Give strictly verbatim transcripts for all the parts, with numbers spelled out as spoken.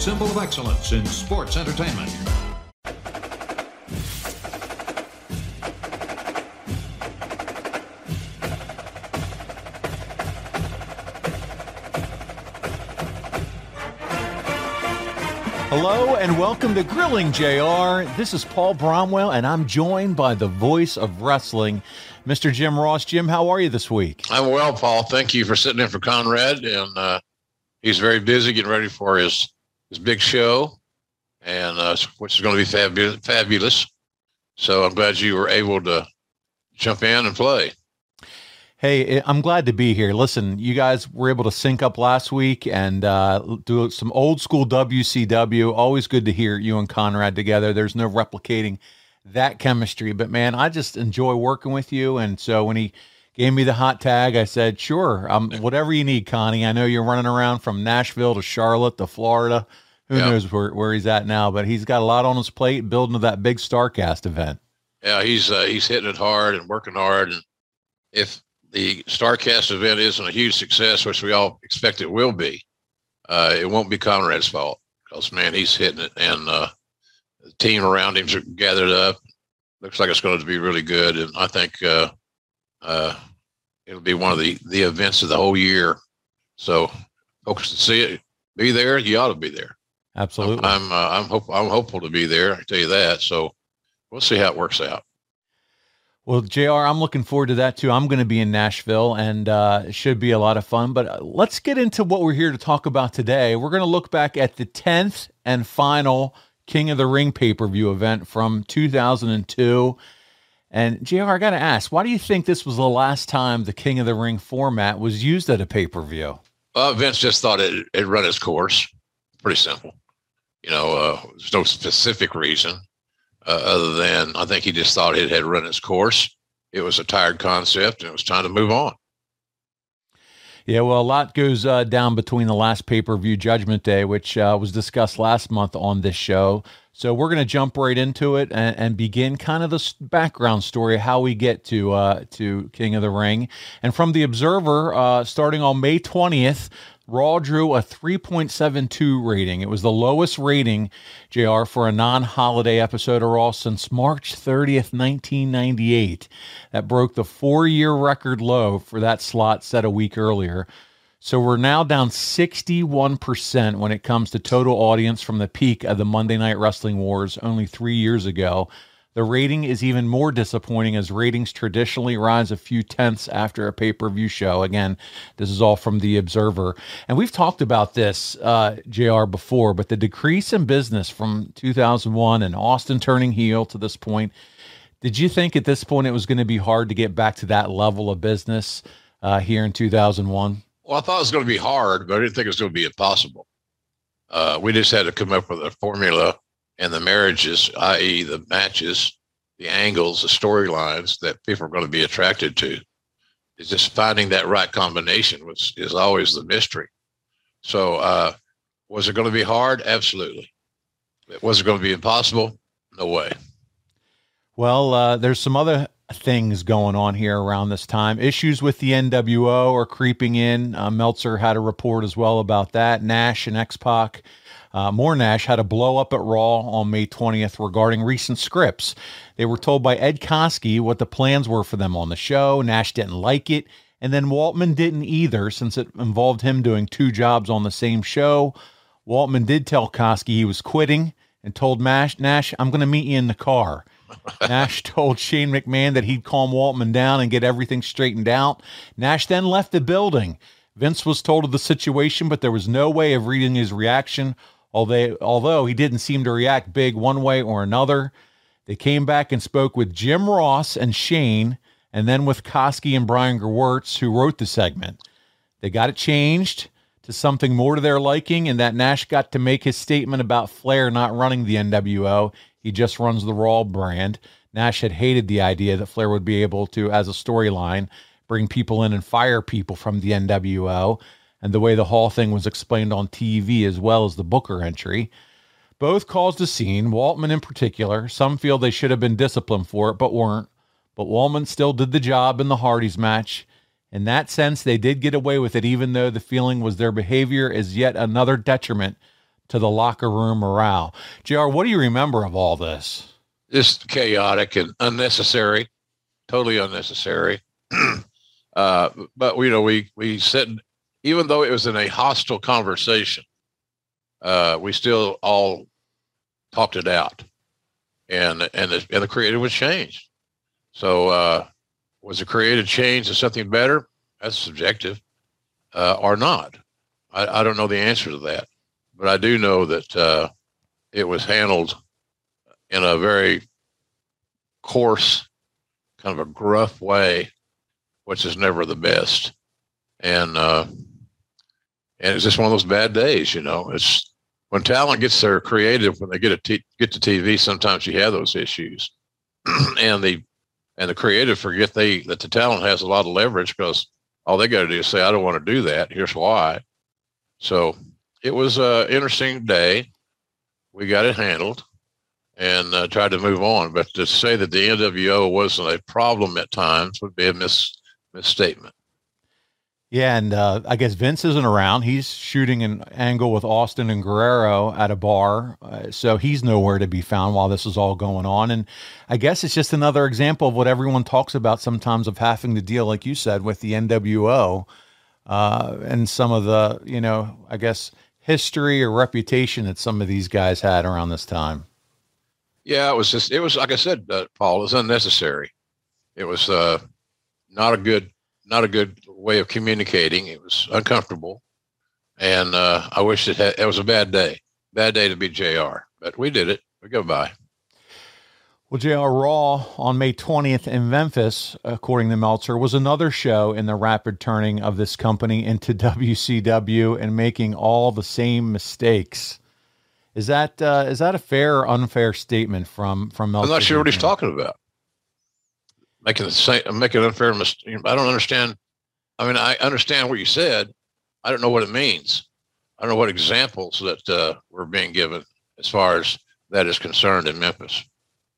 symbol of excellence in sports entertainment. Hello and welcome to Grilling J R. This is Paul Bromwell, and I'm joined by the voice of wrestling, Mister Jim Ross. Jim, how are you this week? I'm well, Paul. Thank you for sitting in for Conrad, and uh, he's very busy getting ready for his his big show, and uh, which is going to be fabulous. Fabulous. So I'm glad you were able to jump in and play. Hey, I'm glad to be here. Listen, you guys were able to sync up last week and uh, do some old school W C W. Always good to hear you and Conrad together. There's no replicating that chemistry. But, man, I just enjoy working with you. And so when he gave me the hot tag, I said, sure, um, whatever you need, Connie. I know you're running around from Nashville to Charlotte to Florida. Who yeah. knows where, where he's at now. But he's got a lot on his plate building to that big StarCast event. Yeah, he's uh, he's hitting it hard and working hard. And if the StarCast event isn't a huge success, which we all expect it will be, uh, it won't be Conrad's fault because, man, he's hitting it. And uh, the team around him's gathered up. Looks like it's going to be really good. And I think uh, uh, it'll be one of the, the events of the whole year. So folks to see it, be there, you ought to be there. Absolutely. I'm, I'm, uh, I'm, hope, I'm hopeful to be there. I tell you that. So we'll see how it works out. Well, J R, I'm looking forward to that too. I'm going to be in Nashville, and uh, it should be a lot of fun. But uh, let's get into what we're here to talk about today. We're going to look back at the tenth and final King of the Ring pay-per-view event from two thousand two. And J R, I got to ask, why do you think this was the last time the King of the Ring format was used at a pay-per-view? Uh, Vince just thought it it run its course. Pretty simple. You know, uh, there's no specific reason. Uh, other than I think he just thought it had run its course. It was a tired concept, and it was time to move on. Yeah, well, a lot goes uh, down between the last pay-per-view, Judgment Day, which uh, was discussed last month on this show. So we're going to jump right into it and, and begin kind of the background story, how we get to uh, to King of the Ring. And from The Observer, uh, starting on May twentieth, Raw drew a three point seven two rating. It was the lowest rating, J R, for a non-holiday episode of Raw since March thirtieth, nineteen ninety-eight. That broke the four-year record low for that slot set a week earlier. So we're now down sixty-one percent when it comes to total audience from the peak of the Monday Night Wrestling Wars only three years ago. The rating is even more disappointing as ratings traditionally rise a few tenths after a pay-per-view show. Again, this is all from The Observer. And we've talked about this, uh, J R, before, but the decrease in business from two thousand one and Austin turning heel to this point, did you think at this point it was going to be hard to get back to that level of business uh, here in two thousand one? Well, I thought it was going to be hard, but I didn't think it was going to be impossible. Uh, we just had to come up with a formula and the marriages, that is the matches, the angles, the storylines that people are going to be attracted to. It's just finding that right combination, which is always the mystery. So uh, was it going to be hard? Absolutely. Was it going to be impossible? No way. Well, uh, there's some other things going on here around this time. Issues with the N W O are creeping in. Uh, Meltzer had a report as well about that. Nash and X-Pac. Uh, more Nash had a blow up at Raw on May twentieth regarding recent scripts. They were told by Ed Koskey what the plans were for them on the show. Nash didn't like it, and then Waltman didn't either since it involved him doing two jobs on the same show. Waltman did tell Koskey he was quitting and told Nash, Nash, I'm going to meet you in the car. Nash told Shane McMahon that he'd calm Waltman down and get everything straightened out. Nash then left the building. Vince was told of the situation, but there was no way of reading his reaction. Although, although he didn't seem to react big one way or another. They came back and spoke with Jim Ross and Shane, and then with Koskey and Brian Gewirtz, who wrote the segment. They got it changed to something more to their liking, and that Nash got to make his statement about Flair not running the N W O. He just runs the Raw brand. Nash had hated the idea that Flair would be able to, as a storyline, bring people in and fire people from the N W O. And the way the Hall thing was explained on T V as well as the Booker entry. Both caused a scene, Waltman in particular. Some feel they should have been disciplined for it, but weren't. But Waltman still did the job in the Hardys match. In that sense, they did get away with it, even though the feeling was their behavior is yet another detriment to the locker room morale. J R, what do you remember of all this? Just chaotic and unnecessary, totally unnecessary. uh, but, you know, we, we said, even though it was in a hostile conversation, uh, we still all talked it out. And, and, the, and the creative was changed. So uh, was the creative change to something better? That's subjective, uh, or not. I, I don't know the answer to that. But I do know that uh, it was handled in a very coarse, kind of a gruff way, which is never the best. And uh, and it's just one of those bad days, you know. It's when talent gets their creative, when they get a t- get to T V, sometimes you have those issues, and the and the creative forget they that the talent has a lot of leverage because all they got to do is say, "I don't want to do that. Here's why." So it was an interesting day. We got it handled and uh, tried to move on. But to say that the N W O wasn't a problem at times would be a mis- misstatement. Yeah, and uh, I guess Vince isn't around. He's shooting an angle with Austin and Guerrero at a bar, uh, so he's nowhere to be found while this is all going on. And I guess it's just another example of what everyone talks about sometimes of having to deal, like you said, with the N W O uh, and some of the, you know, I guess history or reputation that some of these guys had around this time. Yeah, it was just, it was, like I said, uh, Paul, it was unnecessary. It was uh, not a good, not a good way of communicating. It was uncomfortable. And uh, I wish it had, it was a bad day, bad day to be J R, but we did it. We go by. Well, J R, Raw on May twentieth in Memphis, according to Meltzer, was another show in the rapid turning of this company into W C W and making all the same mistakes. Is that uh, is that a fair or unfair statement from from Meltzer? I'm not sure what he's talking about. Making the same, making an unfair mistake. I don't understand. I mean, I understand what you said. I don't know what it means. I don't know what examples that uh, were being given as far as that is concerned in Memphis.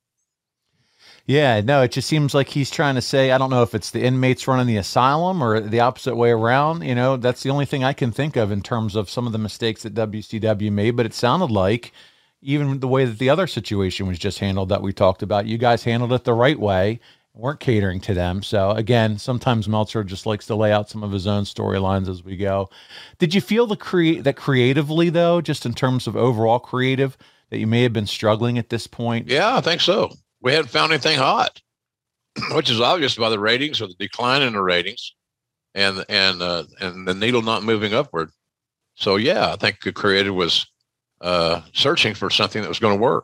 Yeah, no, it just seems like he's trying to say, I don't know if it's the inmates running the asylum or the opposite way around. You know, that's the only thing I can think of in terms of some of the mistakes that W C W made. But it sounded like even the way that the other situation was just handled that we talked about, you guys handled it the right way, weren't catering to them. So again, sometimes Meltzer just likes to lay out some of his own storylines as we go. Did you feel the create that creatively though, just in terms of overall creative, that you may have been struggling at this point? Yeah, I think so. We hadn't found anything hot, which is obvious by the ratings or the decline in the ratings and, and, uh, and the needle not moving upward. So yeah, I think the creative was uh, searching for something that was going to work.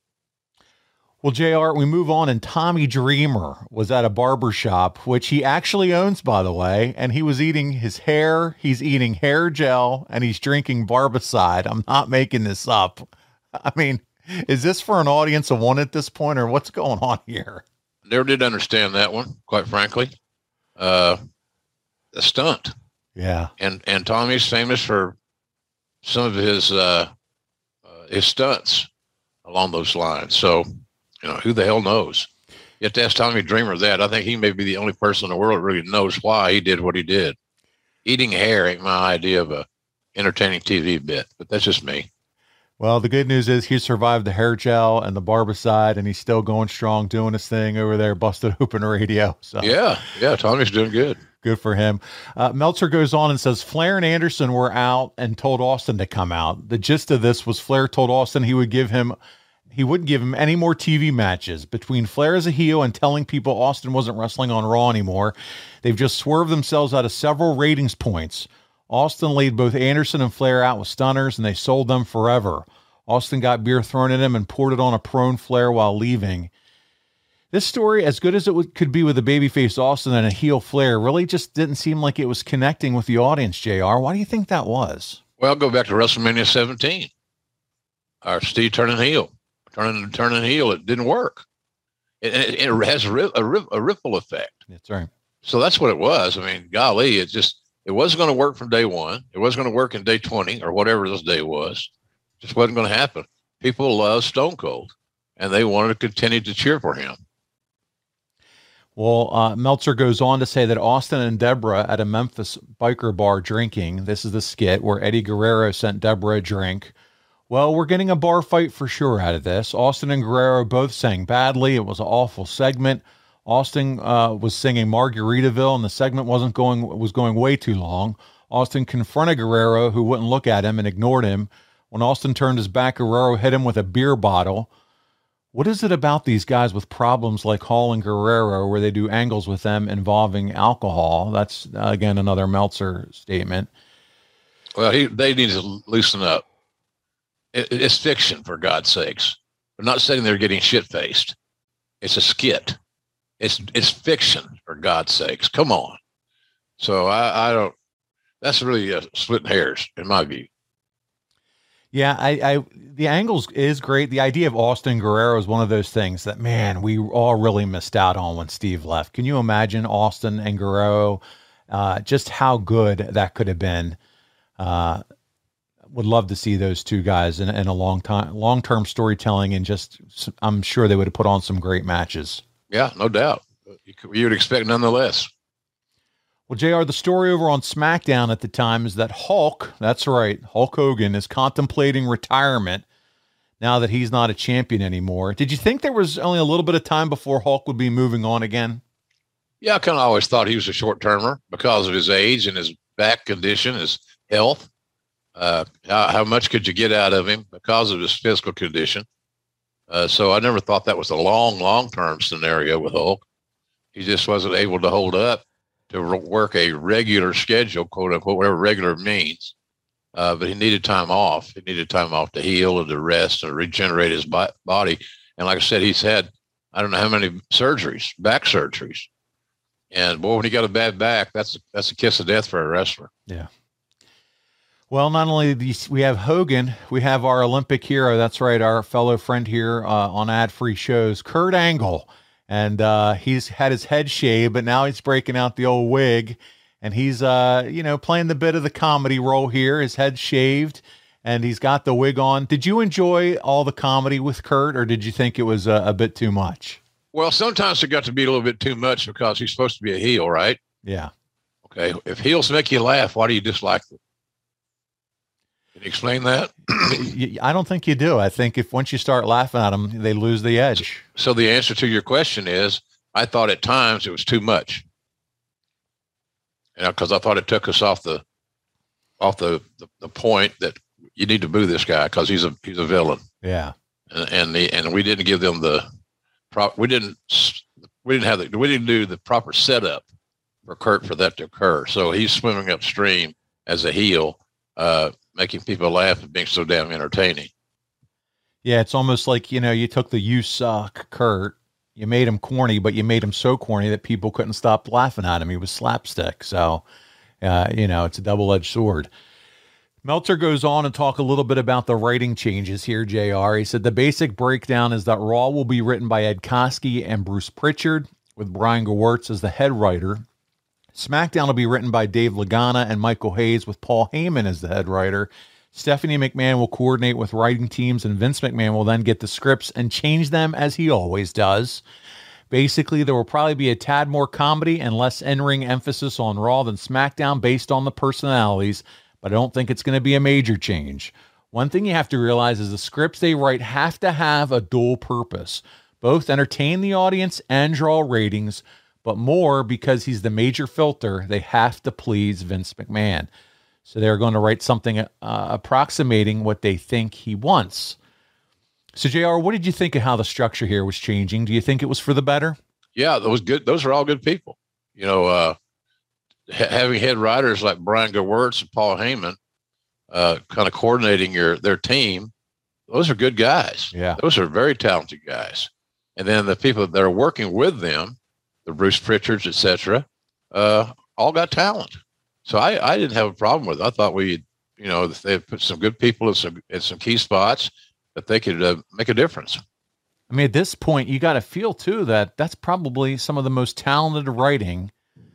Well, J R, we move on, and Tommy Dreamer was at a barber shop, which he actually owns, by the way, and he was eating his hair. He's eating hair gel, and he's drinking Barbicide. I'm not making this up. I mean, is this for an audience of one at this point, or what's going on here? Never did understand that one, quite frankly. Uh, a stunt. Yeah. And and Tommy's famous for some of his uh, uh, his stunts along those lines. So, you know, who the hell knows? You have to ask Tommy Dreamer that. I think he may be the only person in the world who really knows why he did what he did. Eating hair ain't my idea of a entertaining T V bit, but that's just me. Well, the good news is he survived the hair gel and the Barbicide, and he's still going strong, doing his thing over there, busted open radio. So yeah, yeah, Tommy's doing good. Good for him. Uh, Meltzer goes on and says, Flair and Anderson were out and told Austin to come out. The gist of this was Flair told Austin he would give him, he wouldn't give him any more T V matches. Between Flair as a heel and telling people Austin wasn't wrestling on Raw anymore, they've just swerved themselves out of several ratings points. Austin laid both Anderson and Flair out with stunners, and they sold them forever. Austin got beer thrown at him and poured it on a prone Flair while leaving. This story, as good as it would, could be with a babyface Austin and a heel Flair, really just didn't seem like it was connecting with the audience, J R. Why do you think that was? Well, go back to WrestleMania seventeen. Our Steve turning heel. Turning turning heel, it didn't work. It, it, it has a, a, a ripple effect. That's right. So that's what it was. I mean, golly, it just... It wasn't going to work from day one. It wasn't going to work in day twenty or whatever this day was. It just wasn't going to happen. People love Stone Cold, and they wanted to continue to cheer for him. Well, uh, Meltzer goes on to say that Austin and Deborah at a Memphis biker bar drinking. This is the skit where Eddie Guerrero sent Deborah a drink. Well, we're getting a bar fight for sure out of this. Austin and Guerrero both sang badly. It was an awful segment. Austin uh, was singing Margaritaville, and the segment wasn't going was going way too long. Austin confronted Guerrero, who wouldn't look at him and ignored him. When Austin turned his back, Guerrero hit him with a beer bottle. What is it about these guys with problems like Hall and Guerrero where they do angles with them involving alcohol? That's, uh, again, another Meltzer statement. Well, he, they need to loosen up. It, it's fiction, for God's sakes. They're not sitting there getting shit-faced. It's a skit. It's it's fiction, for God's sakes. Come on. So I, I don't. That's really uh, splitting hairs, in my view. Yeah, I, I the angles is great. The idea of Austin Guerrero is one of those things that, man, we all really missed out on when Steve left. Can you imagine Austin and Guerrero? Uh, just how good that could have been. Uh, would love to see those two guys in, in a long time, long-term storytelling, and just I'm sure they would have put on some great matches. Yeah, no doubt. You, could, you would expect nonetheless. Well, J R, the story over on SmackDown at the time is that Hulk, that's right, Hulk Hogan, is contemplating retirement now that he's not a champion anymore. Did you think there was only a little bit of time before Hulk would be moving on again? Yeah, I kind of always thought he was a short-termer because of his age and his back condition, his health. Uh, how, how much could you get out of him because of his physical condition? Uh, so I never thought that was a long, long-term scenario with Hulk. He just wasn't able to hold up to re- work a regular schedule, quote unquote, whatever regular means. Uh, but he needed time off. He needed time off to heal and to rest and regenerate his bo- body. And like I said, he's had, I don't know how many surgeries, back surgeries. And boy, when he got a bad back, that's, that's a kiss of death for a wrestler. Yeah. Well, not only these, we have Hogan, we have our Olympic hero. That's right, our fellow friend here uh, on ad-free shows, Kurt Angle. And uh, he's had his head shaved, but now he's breaking out the old wig. And he's, uh, you know, playing the bit of the comedy role here. His head shaved, and he's got the wig on. Did you enjoy all the comedy with Kurt, or did you think it was a, a bit too much? Well, sometimes it got to be a little bit too much because he's supposed to be a heel, right? Yeah. Okay. If heels make you laugh, why do you dislike them? Can you explain that? I don't think you do. I think if once you start laughing at them, they lose the edge. So the answer to your question is, I thought at times it was too much. You know, because I thought it took us off the off the, the, the point that you need to boo this guy because he's a he's a villain. Yeah. And and, the, and we didn't give them the prop. We didn't we didn't have the we didn't do the proper setup for Kurt for that to occur. So he's swimming upstream as a heel. Uh, making people laugh and being so damn entertaining. Yeah, it's almost like, you know, you took the "you suck" Kurt, you made him corny, but you made him so corny that people couldn't stop laughing at him. He was slapstick. So, uh, you know, it's a double-edged sword. Meltzer goes on and talk a little bit about the writing changes here, J R. He said the basic breakdown is that Raw will be written by Ed Koskey and Bruce Pritchard, with Brian Gewirtz as the head writer. SmackDown will be written by Dave Lagana and Michael Hayes, with Paul Heyman as the head writer. Stephanie McMahon will coordinate with writing teams, and Vince McMahon will then get the scripts and change them as he always does. Basically, there will probably be a tad more comedy and less in-ring emphasis on Raw than SmackDown based on the personalities, but I don't think it's going to be a major change. One thing you have to realize is the scripts they write have to have a dual purpose, both entertain the audience and draw ratings, but more because he's the major filter, they have to please Vince McMahon. So they're going to write something uh, approximating what they think he wants. So, J R, what did you think of how the structure here was changing? Do you think it was for the better? Yeah, those good. Those are all good people. You know, uh, ha- having head writers like Brian Gewirtz and Paul Heyman, uh, kind of coordinating your their team. Those are good guys. Yeah, those are very talented guys. And then the people that are working with them, the Bruce Pritchards, et cetera, uh, all got talent. So I, I didn't have a problem with it. I thought we, you know, they put some good people in some in some key spots that they could uh, make a difference. I mean, at this point, you got to feel too that that's probably some of the most talented writing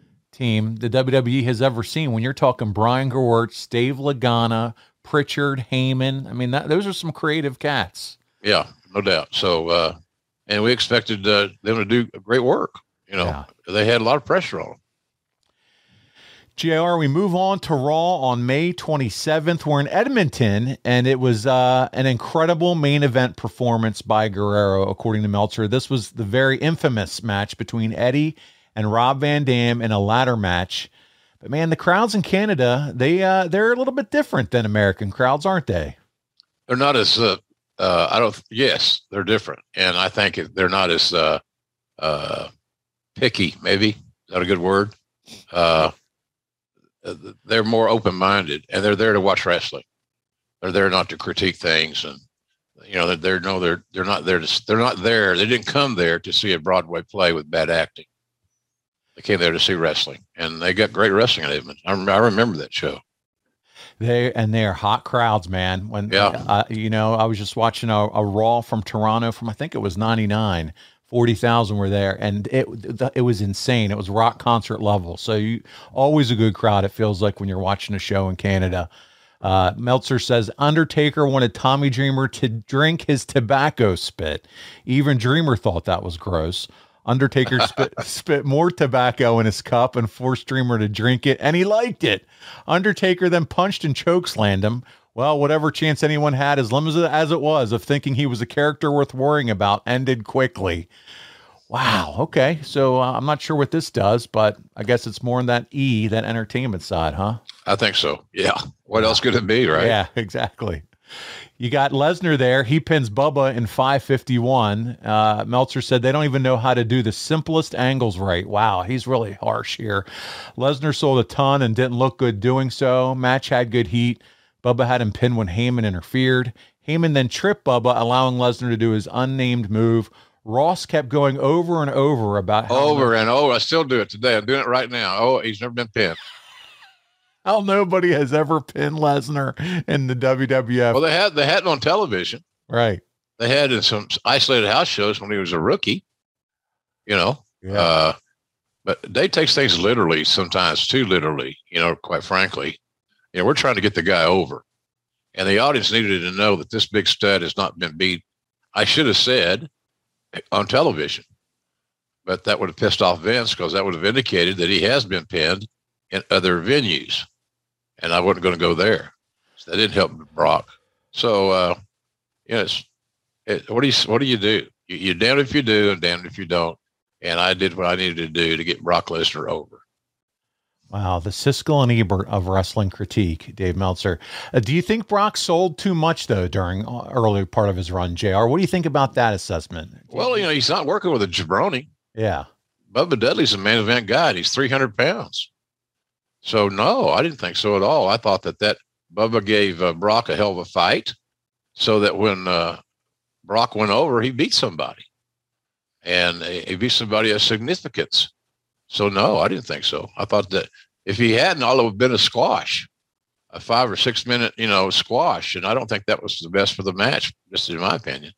team the W W E has ever seen. When you're talking Brian Gewirtz, Dave Lagana, Pritchard, Heyman, I mean, that, those are some creative cats. Yeah, no doubt. So, uh, and we expected uh, them to do great work. You know, yeah. They had a lot of pressure on them. J R, we move on to Raw on May twenty-seventh. We're in Edmonton, and it was uh, an incredible main event performance by Guerrero, according to Meltzer. This was the very infamous match between Eddie and Rob Van Dam in a ladder match. But, man, the crowds in Canada, they, uh, they're a little bit different than American crowds, aren't they? They're not as, uh, uh, I don't, yes, they're different. And I think they're not as uh, uh, picky, maybe. Is that a good word? Uh They're more open-minded, and they're there to watch wrestling. They're there not to critique things, and you know they're, they're no, they're they're not there to they're not there. They didn't come there to see a Broadway play with bad acting. They came there to see wrestling, and they got great wrestling in Edmonton. I, rem- I remember that show. They and they're hot crowds, man. When yeah, uh, you know, I was just watching a, a Raw from Toronto from I think it was ninety-nine. forty thousand were there, and it it was insane. It was rock concert level. So you always a good crowd, it feels like, when you're watching a show in Canada. Uh, Meltzer says Undertaker wanted Tommy Dreamer to drink his tobacco spit. Even Dreamer thought that was gross. Undertaker spit, spit more tobacco in his cup and forced Dreamer to drink it, and he liked it. Undertaker then punched and chokeslammed him. Well, whatever chance anyone had, as limited as it was, of thinking he was a character worth worrying about, ended quickly. Wow. Okay. So uh, I'm not sure what this does, but I guess it's more in that E, that entertainment side, huh? I think so. Yeah. What else could it be, right? Yeah, exactly. You got Lesnar there. He pins Bubba in five fifty-one. Uh, Meltzer said they don't even know how to do the simplest angles right. Wow, he's really harsh here. Lesnar sold a ton and didn't look good doing so. Match had good heat. Bubba had him pinned when Heyman interfered. Heyman then tripped Bubba, allowing Lesnar to do his unnamed move. Ross kept going over and over about how over and over. I still do it today. I'm doing it right now. Oh, he's never been pinned. How nobody has ever pinned Lesnar in the W W F. Well, they had they had it on television, right? They had in some isolated house shows when he was a rookie. You know, yeah. uh, but Dave takes things literally sometimes, too literally. You know, quite frankly, you know, we're trying to get the guy over, and the audience needed to know that this big stud has not been beat. I should have said on television, but that would have pissed off Vince, because that would have indicated that he has been pinned in other venues. And I wasn't going to go there. So that didn't help Brock. So, uh, you know, it's, it, what do you, what do you do? You, you're damned if you do and damned if you don't. And I did what I needed to do to get Brock Lesnar over. Wow. The Siskel and Ebert of wrestling critique, Dave Meltzer. Uh, do you think Brock sold too much, though, during early part of his run, J R? What do you think about that assessment? Well, you know, he's not working with a jabroni. Yeah. Bubba Dudley's a main event guy, and he's three hundred pounds. So, no, I didn't think so at all. I thought that that Bubba gave uh, Brock a hell of a fight, so that when uh, Brock went over, he beat somebody. And he beat somebody of significance. So, no, I didn't think so. I thought that if he hadn't, all it would have been a squash, a five or six minute, you know, squash. And I don't think that was the best for the match, just in my opinion.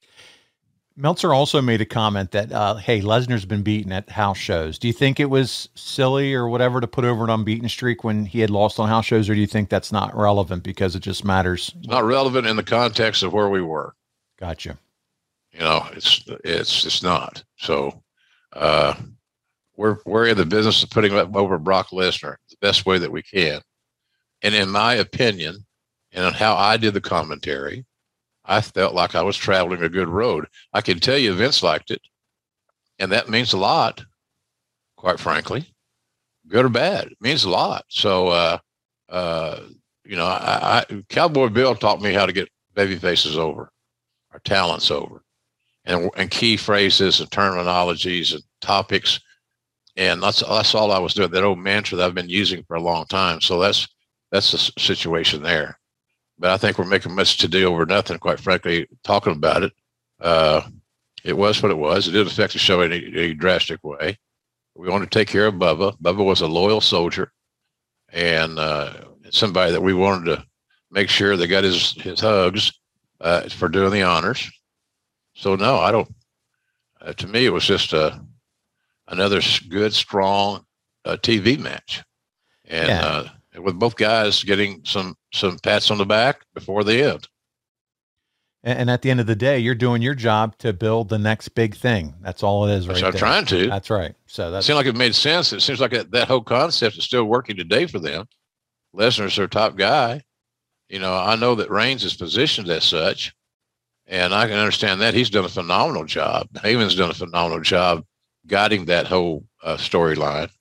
Meltzer also made a comment that, uh, hey, Lesnar's been beaten at house shows. Do you think it was silly or whatever to put over an unbeaten streak when he had lost on house shows, or do you think that's not relevant because it just matters? It's not relevant in the context of where we were. Gotcha. You know, it's it's it's not. So uh, we're we're in the business of putting over Brock Lesnar the best way that we can. And in my opinion, and on how I did the commentary, I felt like I was traveling a good road. I can tell you Vince liked it, and that means a lot, quite frankly, good or bad. It means a lot. So, uh, uh, you know, I, I, Cowboy Bill taught me how to get baby faces over, our talents over, and, and key phrases and terminologies and topics. And that's, that's all I was doing, that old mantra that I've been using for a long time. So that's, that's the situation there. But I think we're making much to do over nothing, quite frankly, talking about it. Uh, it was what it was. It didn't affect the show in any, any drastic way. We wanted to take care of Bubba. Bubba was a loyal soldier and uh, somebody that we wanted to make sure they got his, his hugs uh, for doing the honors. So, no, I don't. Uh, to me, it was just uh, another good, strong uh, T V match. And yeah. uh, with both guys getting some some pats on the back before the end. And, and at the end of the day, you're doing your job to build the next big thing. That's all it is, right? That's what I'm trying to. That's right. So that seemed like it made sense. It seems like that, that whole concept is still working today for them. Lesnar's their top guy. You know, I know that Reigns is positioned as such, and I can understand that. He's done a phenomenal job. Heyman's done a phenomenal job guiding that whole uh, storyline.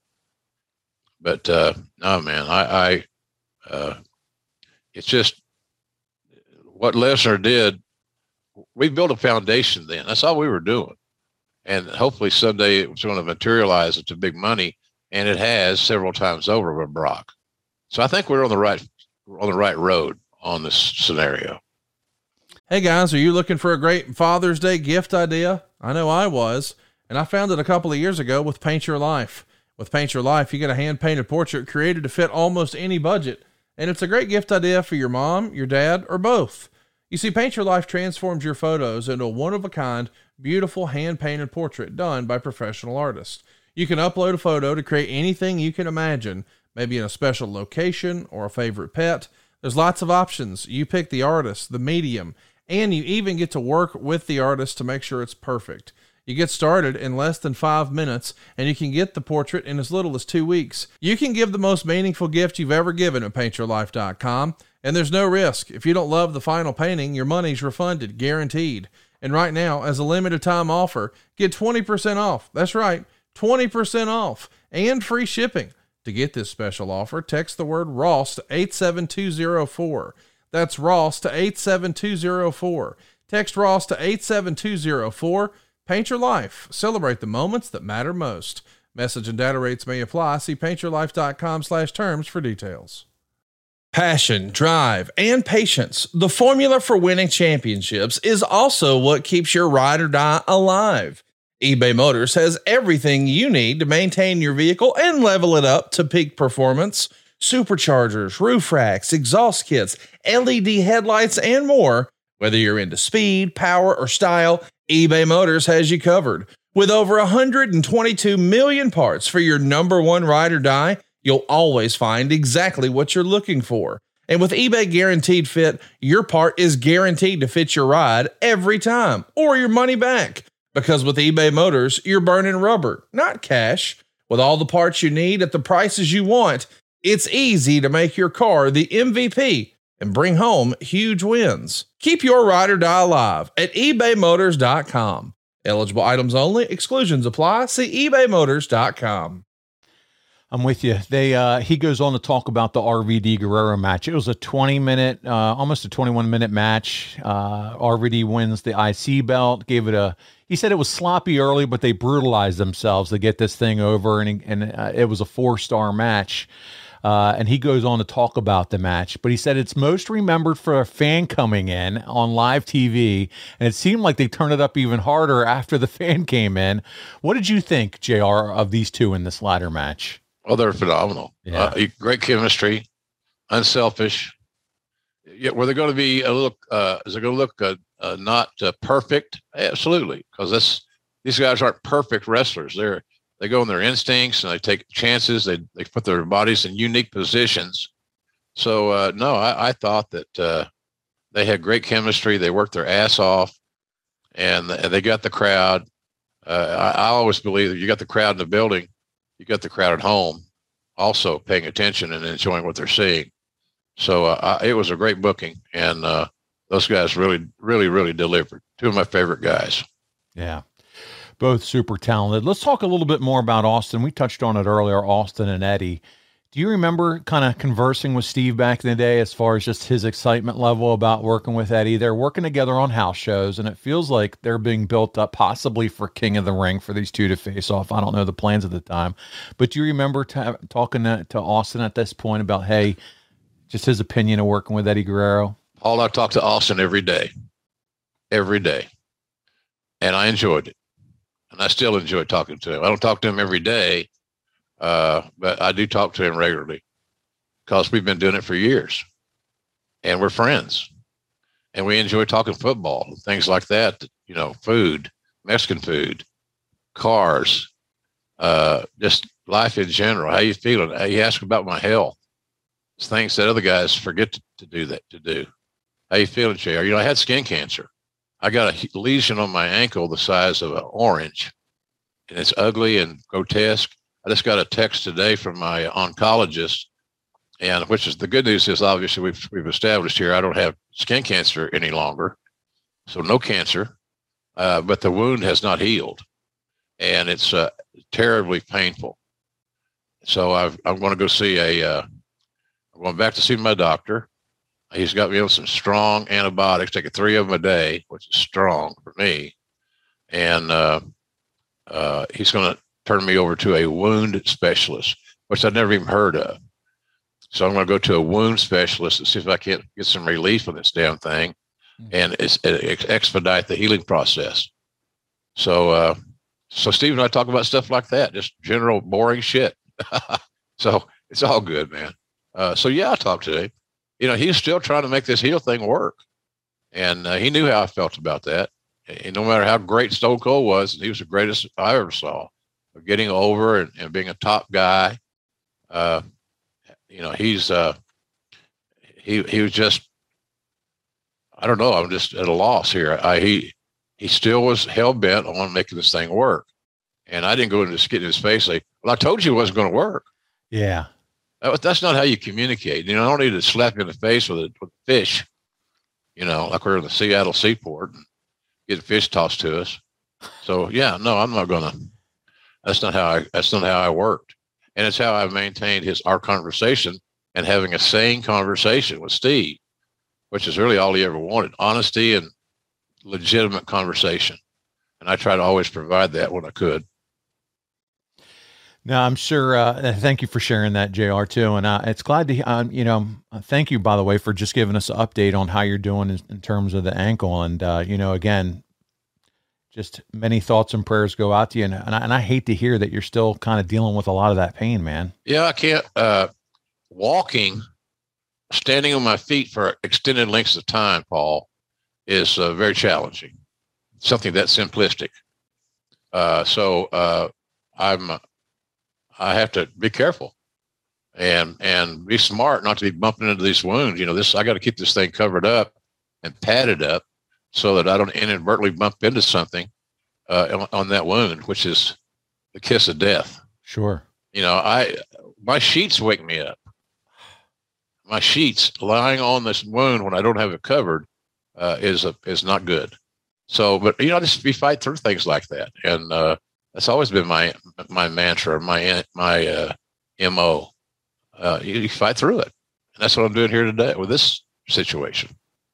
But uh, no, man, I, I uh, it's just what Lesnar did. We built a foundation then. That's all we were doing. And hopefully someday it was going to materialize into big money, and it has several times over with Brock. So I think we're on the right on the right road on this scenario. Hey guys, are you looking for a great Father's Day gift idea? I know I was, and I found it a couple of years ago with Paint Your Life. With Paint Your Life, you get a hand-painted portrait created to fit almost any budget, and it's a great gift idea for your mom, your dad, or both. You see, Paint Your Life transforms your photos into a one-of-a-kind, beautiful hand-painted portrait done by professional artists. You can upload a photo to create anything you can imagine, maybe in a special location or a favorite pet. There's lots of options. You pick the artist, the medium, and you even get to work with the artist to make sure it's perfect. You get started in less than five minutes, and you can get the portrait in as little as two weeks. You can give the most meaningful gift you've ever given at paint your life dot com, and there's no risk. If you don't love the final painting, your money's refunded, guaranteed. And right now, as a limited time offer, get twenty percent off. That's right, twenty percent off and free shipping. To get this special offer, text the word Ross to eight seven two zero four. That's Ross to eight seven two zero four. Text Ross to eight seven two zero four. Paint Your Life. Celebrate the moments that matter most. Message and data rates may apply. See paint your life dot com slash terms for details. Passion, drive, and patience. The formula for winning championships is also what keeps your ride or die alive. eBay Motors has everything you need to maintain your vehicle and level it up to peak performance. Superchargers, roof racks, exhaust kits, L E D headlights, and more. Whether you're into speed, power, or style, eBay Motors has you covered. With over one hundred twenty-two million parts for your number one ride or die, you'll always find exactly what you're looking for. And with eBay Guaranteed Fit, your part is guaranteed to fit your ride every time, or your money back. Because with eBay Motors, you're burning rubber, not cash. With all the parts you need at the prices you want, it's easy to make your car the M V P and bring home huge wins. Keep your ride or die alive at ebay motors dot com. Eligible items only. Exclusions apply. See ebay motors dot com. I'm with you. They uh, he goes on to talk about the R V D Guerrero match. It was a twenty minute, uh, almost a twenty-one minute match. Uh, R V D wins the I C belt. Gave it a. He said it was sloppy early, but they brutalized themselves to get this thing over, and and uh, it was a four star match. Uh, and he goes on to talk about the match, but he said it's most remembered for a fan coming in on live T V, and it seemed like they turned it up even harder after the fan came in. What did you think, J R, of these two in this ladder match? Oh, they're phenomenal. Yeah. Uh, great chemistry, unselfish. Yeah, were they going to be a little? Uh, is it going to look uh, uh, not uh, perfect? Absolutely, because this these guys aren't perfect wrestlers. They're they go on their instincts and they take chances. They they put their bodies in unique positions. So uh, no, I, I thought that uh, they had great chemistry. They worked their ass off, and, and they got the crowd. Uh, I, I always believe that you got the crowd in the building, you got the crowd at home, also paying attention and enjoying what they're seeing. So uh, I, it was a great booking, and uh, those guys really, really, really delivered. Two of my favorite guys. Yeah. Both super talented. Let's talk a little bit more about Austin. We touched on it earlier, Austin and Eddie. Do you remember kind of conversing with Steve back in the day as far as just his excitement level about working with Eddie? They're working together on house shows, and it feels like they're being built up possibly for King of the Ring for these two to face off. I don't know the plans at the time. But do you remember t- talking to, to Austin at this point about, hey, just his opinion of working with Eddie Guerrero? Paul, I talk to Austin every day, every day, and I enjoyed it. And I still enjoy talking to him. I don't talk to him every day, uh, but I do talk to him regularly because we've been doing it for years, and we're friends, and we enjoy talking football, things like that. You know, food, Mexican food, cars, uh, just life in general. How you feeling? He asked about my health. It's things that other guys forget to, to do that to do. How you feeling, J R? You know, I had skin cancer. I got a lesion on my ankle the size of an orange, and it's ugly and grotesque. I just got a text today from my oncologist, and which is the good news is obviously we've we've established here I don't have skin cancer any longer, so no cancer, uh, but the wound has not healed, and it's uh, terribly painful. So I've, I'm going to go see a. Uh, I'm going back to see my doctor. He's got me on some strong antibiotics, taking three of them a day, which is strong for me, and uh, uh, he's going to turn me over to a wound specialist, which I've never even heard of. So I'm going to go to a wound specialist and see if I can't get some relief on this damn thing, and it's, it expedite the healing process. So, uh, so Steve and I talk about stuff like that, just general boring shit. So it's all good, man. Uh, so yeah, I talked to him. You know, he's still trying to make this heel thing work, and uh, he knew how I felt about that. And no matter how great Stone Cold was, he was the greatest I ever saw. Of getting over and, and being a top guy. Uh, you know, he's uh, he he was just, I don't know. I'm just at a loss here. I, he he still was hell bent on making this thing work, and I didn't go into just get in his face and say, "Well, I told you it wasn't going to work." Yeah, that was, that's not how you communicate. You know, I don't need to slap you in the face with a, with a fish. You know, like we're in the Seattle seaport and get fish tossed to us. So yeah, no, I'm not gonna. That's not how I. That's not how I worked, and it's how I maintained his our conversation and having a sane conversation with Steve, which is really all he ever wanted: honesty and legitimate conversation. And I try to always provide that when I could. No, I'm sure. Uh, thank you for sharing that, J R, too. And uh, it's glad to, uh, you know, thank you, by the way, for just giving us an update on how you're doing in, in terms of the ankle. And, uh, you know, again, just many thoughts and prayers go out to you. And, and, I, and I hate to hear that you're still kind of dealing with a lot of that pain, man. Yeah, I can't. Uh, walking, standing on my feet for extended lengths of time, Paul, is uh, very challenging. Something that simplistic. Uh, so uh, I'm. I have to be careful and and be smart not to be bumping into these wounds. You know, this I got to keep this thing covered up and padded up so that I don't inadvertently bump into something uh, on, on that wound, which is the kiss of death. Sure. You know, I my sheets wake me up. My sheets lying on this wound when I don't have it covered uh, is a, is not good. So, but you know, just we fight through things like that, and uh, that's always been my my mantra, my my uh, M O. Uh, you, you fight through it, and that's what I'm doing here today with this situation.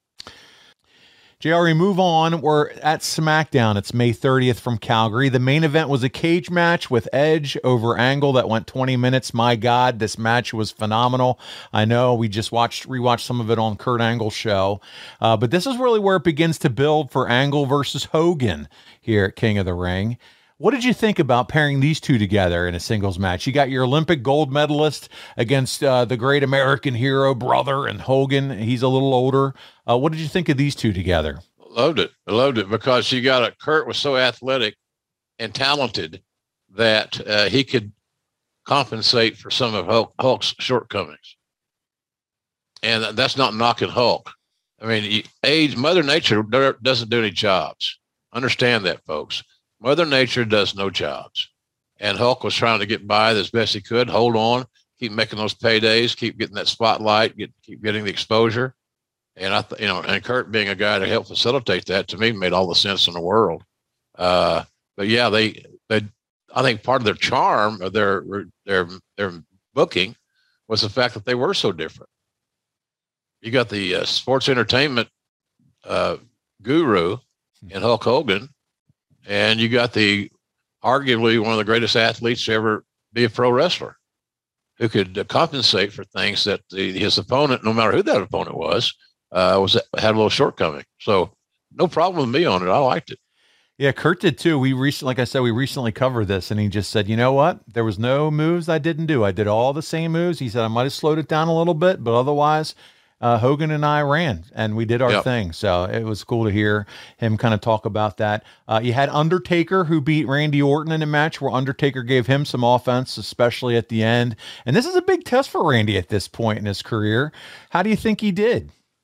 J R, we move on. We're at SmackDown. It's May thirtieth from Calgary. The main event was a cage match with Edge over Angle that went twenty minutes. My God, this match was phenomenal. I know we just watched, rewatched some of it on Kurt Angle's show, uh, but this is really where it begins to build for Angle versus Hogan here at King of the Ring. What did you think about pairing these two together in a singles match? You got your Olympic gold medalist against uh, the great American hero brother and Hogan. He's a little older. Uh, what did you think of these two together? Loved it. I loved it because you got a Kurt was so athletic and talented that uh, he could compensate for some of Hulk, Hulk's shortcomings. And that's not knocking Hulk. I mean, age, Mother Nature doesn't do any jobs. Understand that, folks. Mother Nature does no jobs. And Hulk was trying to get by as best he could, hold on, keep making those paydays, keep getting that spotlight, get, keep getting the exposure. And I, th- you know, and Kurt being a guy to help facilitate that, to me, made all the sense in the world. Uh, but yeah, they, they, I think part of their charm of their, their, their booking was the fact that they were so different. You got the uh, sports entertainment uh, guru in Hulk Hogan, and you got the arguably one of the greatest athletes to ever be a pro wrestler, who could uh, compensate for things that the, his opponent, no matter who that opponent was, uh, was had a little shortcoming. So no problem with me on it. I liked it. Yeah, Kurt did too. We recently, like I said, we recently covered this, and he just said, you know what? There was no moves I didn't do. I did all the same moves. He said I might have slowed it down a little bit, but otherwise, uh, Hogan and I ran, and we did our yep. thing. So it was cool to hear him kind of talk about that. Uh, you had Undertaker, who beat Randy Orton in a match where Undertaker gave him some offense, especially at the end. And this is a big test for Randy at this point in his career. How do you think he did?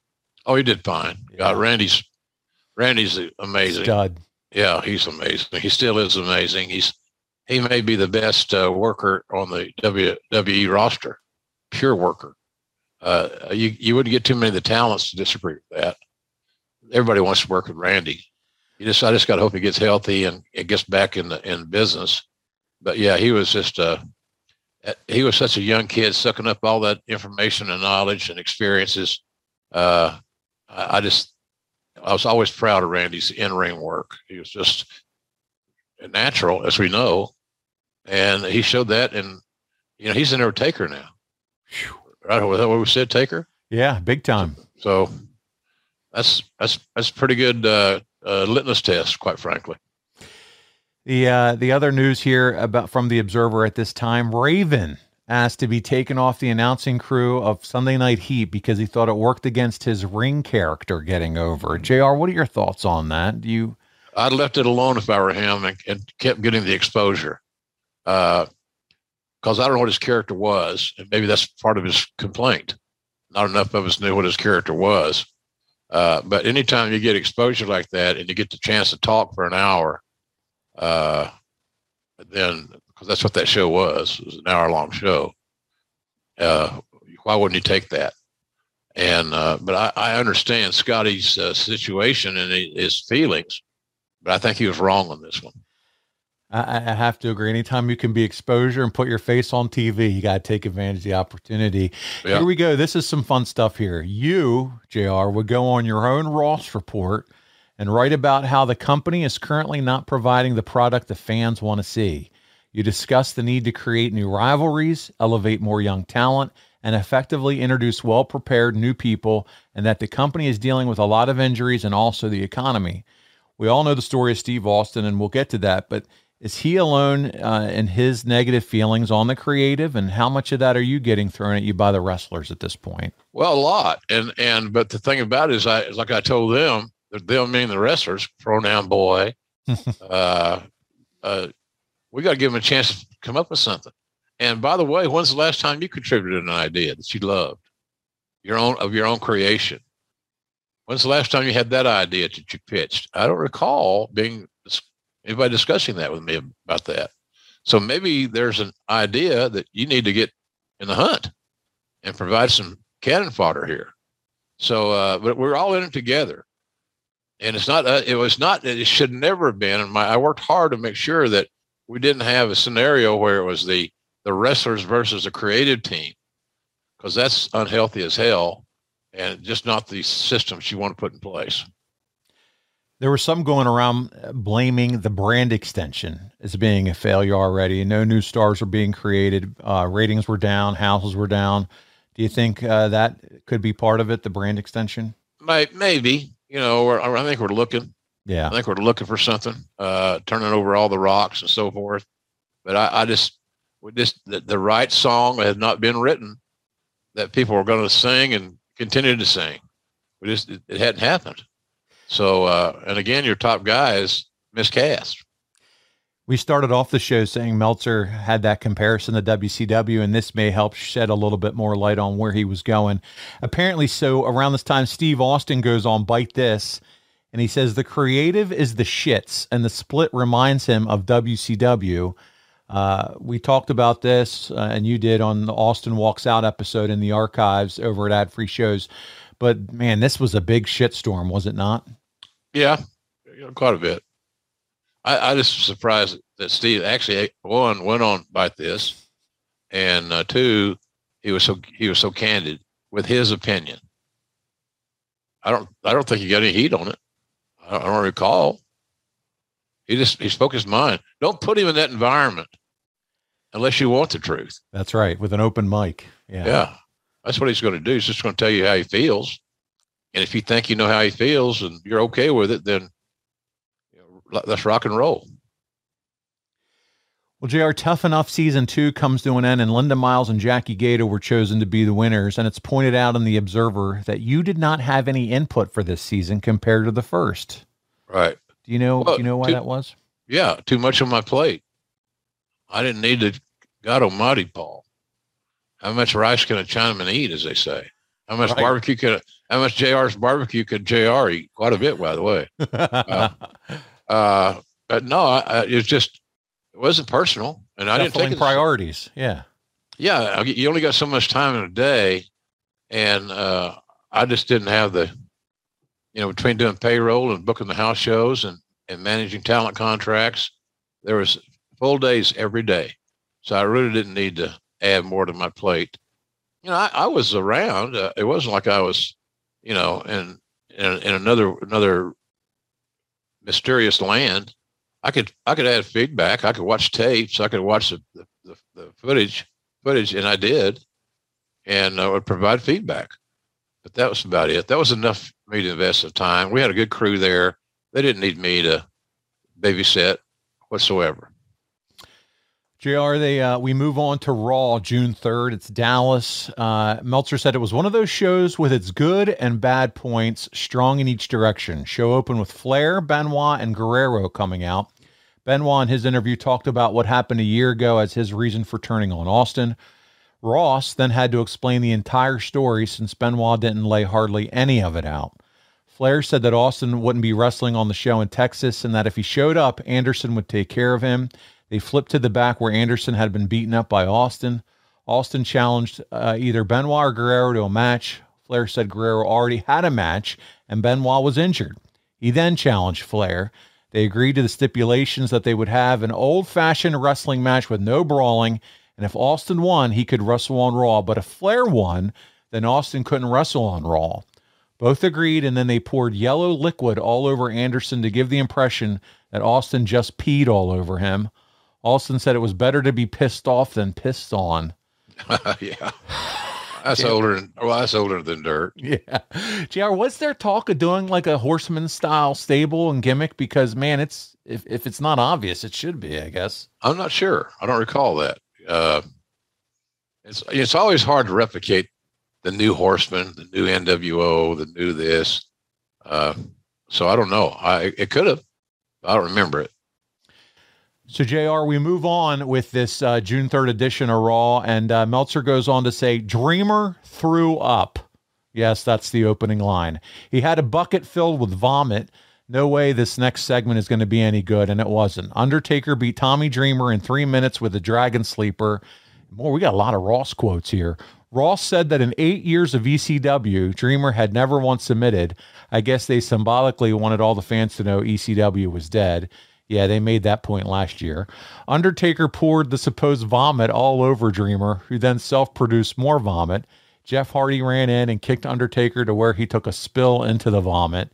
Oh, he did fine. Yeah. God, Randy's Randy's amazing. Stud. Yeah, he's amazing. He still is amazing. He's he may be the best uh, worker on the W W E roster, pure worker. Uh, you you wouldn't get too many of the talents to disagree with that. Everybody wants to work with Randy. You just I just got to hope he gets healthy and it gets back in the in business. But yeah, he was just uh, he was such a young kid, sucking up all that information and knowledge and experiences. Uh, I, I just I was always proud of Randy's in-ring work. He was just natural, as we know, and he showed that. And you know, he's an Undertaker now. Right? Was that what we said, Taker? Yeah, big time. So that's that's that's pretty good uh, uh, litmus test, quite frankly. The uh, the other news here about from the Observer at this time: Raven asked to be taken off the announcing crew of Sunday Night Heat because he thought it worked against his ring character getting over. J R, what are your thoughts on that? Do you? I'd left it alone if I were him and, and kept getting the exposure, because uh, I don't know what his character was, and maybe that's part of his complaint. Not enough of us knew what his character was. Uh, but anytime you get exposure like that and you get the chance to talk for an hour, uh, then because that's what that show was, it was an hour long show. Uh, why wouldn't you take that? And uh, but I, I understand Scotty's uh, situation and his feelings, but I think he was wrong on this one. I, I have to agree. Anytime you can be exposure and put your face on T V, you got to take advantage of the opportunity. Yeah. Here we go. This is some fun stuff here. You, J R, would go on your own Ross report and write about how the company is currently not providing the product the fans want to see. You discuss the need to create new rivalries, elevate more young talent, and effectively introduce well-prepared new people, and that the company is dealing with a lot of injuries and also the economy. We all know the story of Steve Austin, and we'll get to that, but is he alone uh, in his negative feelings on the creative, and how much of that are you getting thrown at you by the wrestlers at this point? Well, a lot. And, and, but the thing about it is, I, like I told them, them meaning the wrestlers, pronoun boy, uh, uh, we got to give them a chance to come up with something. And by the way, when's the last time you contributed an idea that you loved, your own of your own creation? When's the last time you had that idea that you pitched? I don't recall being anybody discussing that with me about that. So maybe there's an idea that you need to get in the hunt and provide some cannon fodder here. So, uh, but we're all in it together, and it's not. Uh, it was not. It should never have been. And my I worked hard to make sure that we didn't have a scenario where it was the, the wrestlers versus the creative team, because that's unhealthy as hell and just not the systems you want to put in place. There was some going around blaming the brand extension as being a failure already. No new stars were being created. Uh, ratings were down. Houses were down. Do you think uh, that could be part of it, the brand extension? Maybe. You know, we're, I think we're looking. Yeah, I think we're looking for something, uh, turning over all the rocks and so forth. But I, I just, we just the, the right song had not been written that people were going to sing and continue to sing. We just, it, it hadn't happened. So, uh, and again, your top guy is miscast. We started off the show saying Meltzer had that comparison to W C W, and this may help shed a little bit more light on where he was going. Apparently, so around this time, Steve Austin goes on Bite This. And he says the creative is the shits, and the split reminds him of W C W. Uh, we talked about this, uh, and you did on the Austin Walks Out episode in the archives over at Ad Free Shows. But, man, this was a big shitstorm, was it not? Yeah, quite a bit. I, I just was surprised that Steve actually, one, went on Bite This, and uh, two, he was so he was so candid with his opinion. I don't I don't think he got any heat on it. I don't recall. He just, he spoke his mind. Don't put him in that environment unless you want the truth. That's right. With an open mic. Yeah. Yeah. That's what he's going to do. He's just going to tell you how he feels. And if you think you know how he feels and you're okay with it, then you know, let's rock and roll. Well, J R, Tough Enough season two comes to an end, and Linda Miles and Jackie Gator were chosen to be the winners. And it's pointed out in the Observer that you did not have any input for this season compared to the first. Right. Do you know? Well, do you know why too, that was? Yeah, too much on my plate. I didn't need to. God Almighty, Paul. How much rice can a Chinaman eat, as they say? How much Right. barbecue could, how much J R's barbecue could J R eat? Quite a bit, by the way. uh, uh, but no, I, I, it was just, it wasn't personal. And I didn't take Shuffling it. priorities. Yeah. Yeah. I- You only got so much time in a day. And uh, I just didn't have the, you know, between doing payroll and booking the house shows and, and managing talent contracts, there was full days every day. So I really didn't need to add more to my plate. You know, I, I was around. Uh, it wasn't like I was, you know, in, in in another another mysterious land. I could I could add feedback. I could watch tapes. I could watch the the, the, the footage footage, and I did, and I would provide feedback. But that was about it. That was enough for me to invest the time. We had a good crew there. They didn't need me to babysit whatsoever. J R, they uh, we move on to Raw June third. It's Dallas. Uh, Meltzer said it was one of those shows with its good and bad points, strong in each direction. Show opened with Flair, Benoit, and Guerrero coming out. Benoit in his interview talked about what happened a year ago as his reason for turning on Austin. Ross then had to explain the entire story since Benoit didn't lay hardly any of it out. Flair said that Austin wouldn't be wrestling on the show in Texas and that if he showed up, Anderson would take care of him. They flipped to the back where Anderson had been beaten up by Austin. Austin challenged uh, either Benoit or Guerrero to a match. Flair said Guerrero already had a match and Benoit was injured. He then challenged Flair. They agreed to the stipulations that they would have an old-fashioned wrestling match with no brawling, and if Austin won, he could wrestle on Raw. But if Flair won, then Austin couldn't wrestle on Raw. Both agreed, and then they poured yellow liquid all over Anderson to give the impression that Austin just peed all over him. Austin said it was better to be pissed off than pissed on. Yeah. That's older than, well, that's older than dirt. Yeah. J R, was there talk of doing like a Horseman style stable and gimmick? Because man, it's, if, if it's not obvious, it should be, I guess. I'm not sure. I don't recall that. Uh, it's, it's always hard to replicate the new Horseman, the new N W O, the new this. Uh, so I don't know. I, it could have, I don't remember it. So, J R, we move on with this uh, June third edition of Raw, and uh, Meltzer goes on to say, Dreamer threw up. Yes, that's the opening line. He had a bucket filled with vomit. No way this next segment is going to be any good, and it wasn't. Undertaker beat Tommy Dreamer in three minutes with a Dragon Sleeper. More, we got a lot of Ross quotes here. Ross said that in eight years of E C W, Dreamer had never once submitted. I guess they symbolically wanted all the fans to know E C W was dead. Yeah, they made that point last year. Undertaker poured the supposed vomit all over Dreamer, who then self-produced more vomit. Jeff Hardy ran in and kicked Undertaker to where he took a spill into the vomit.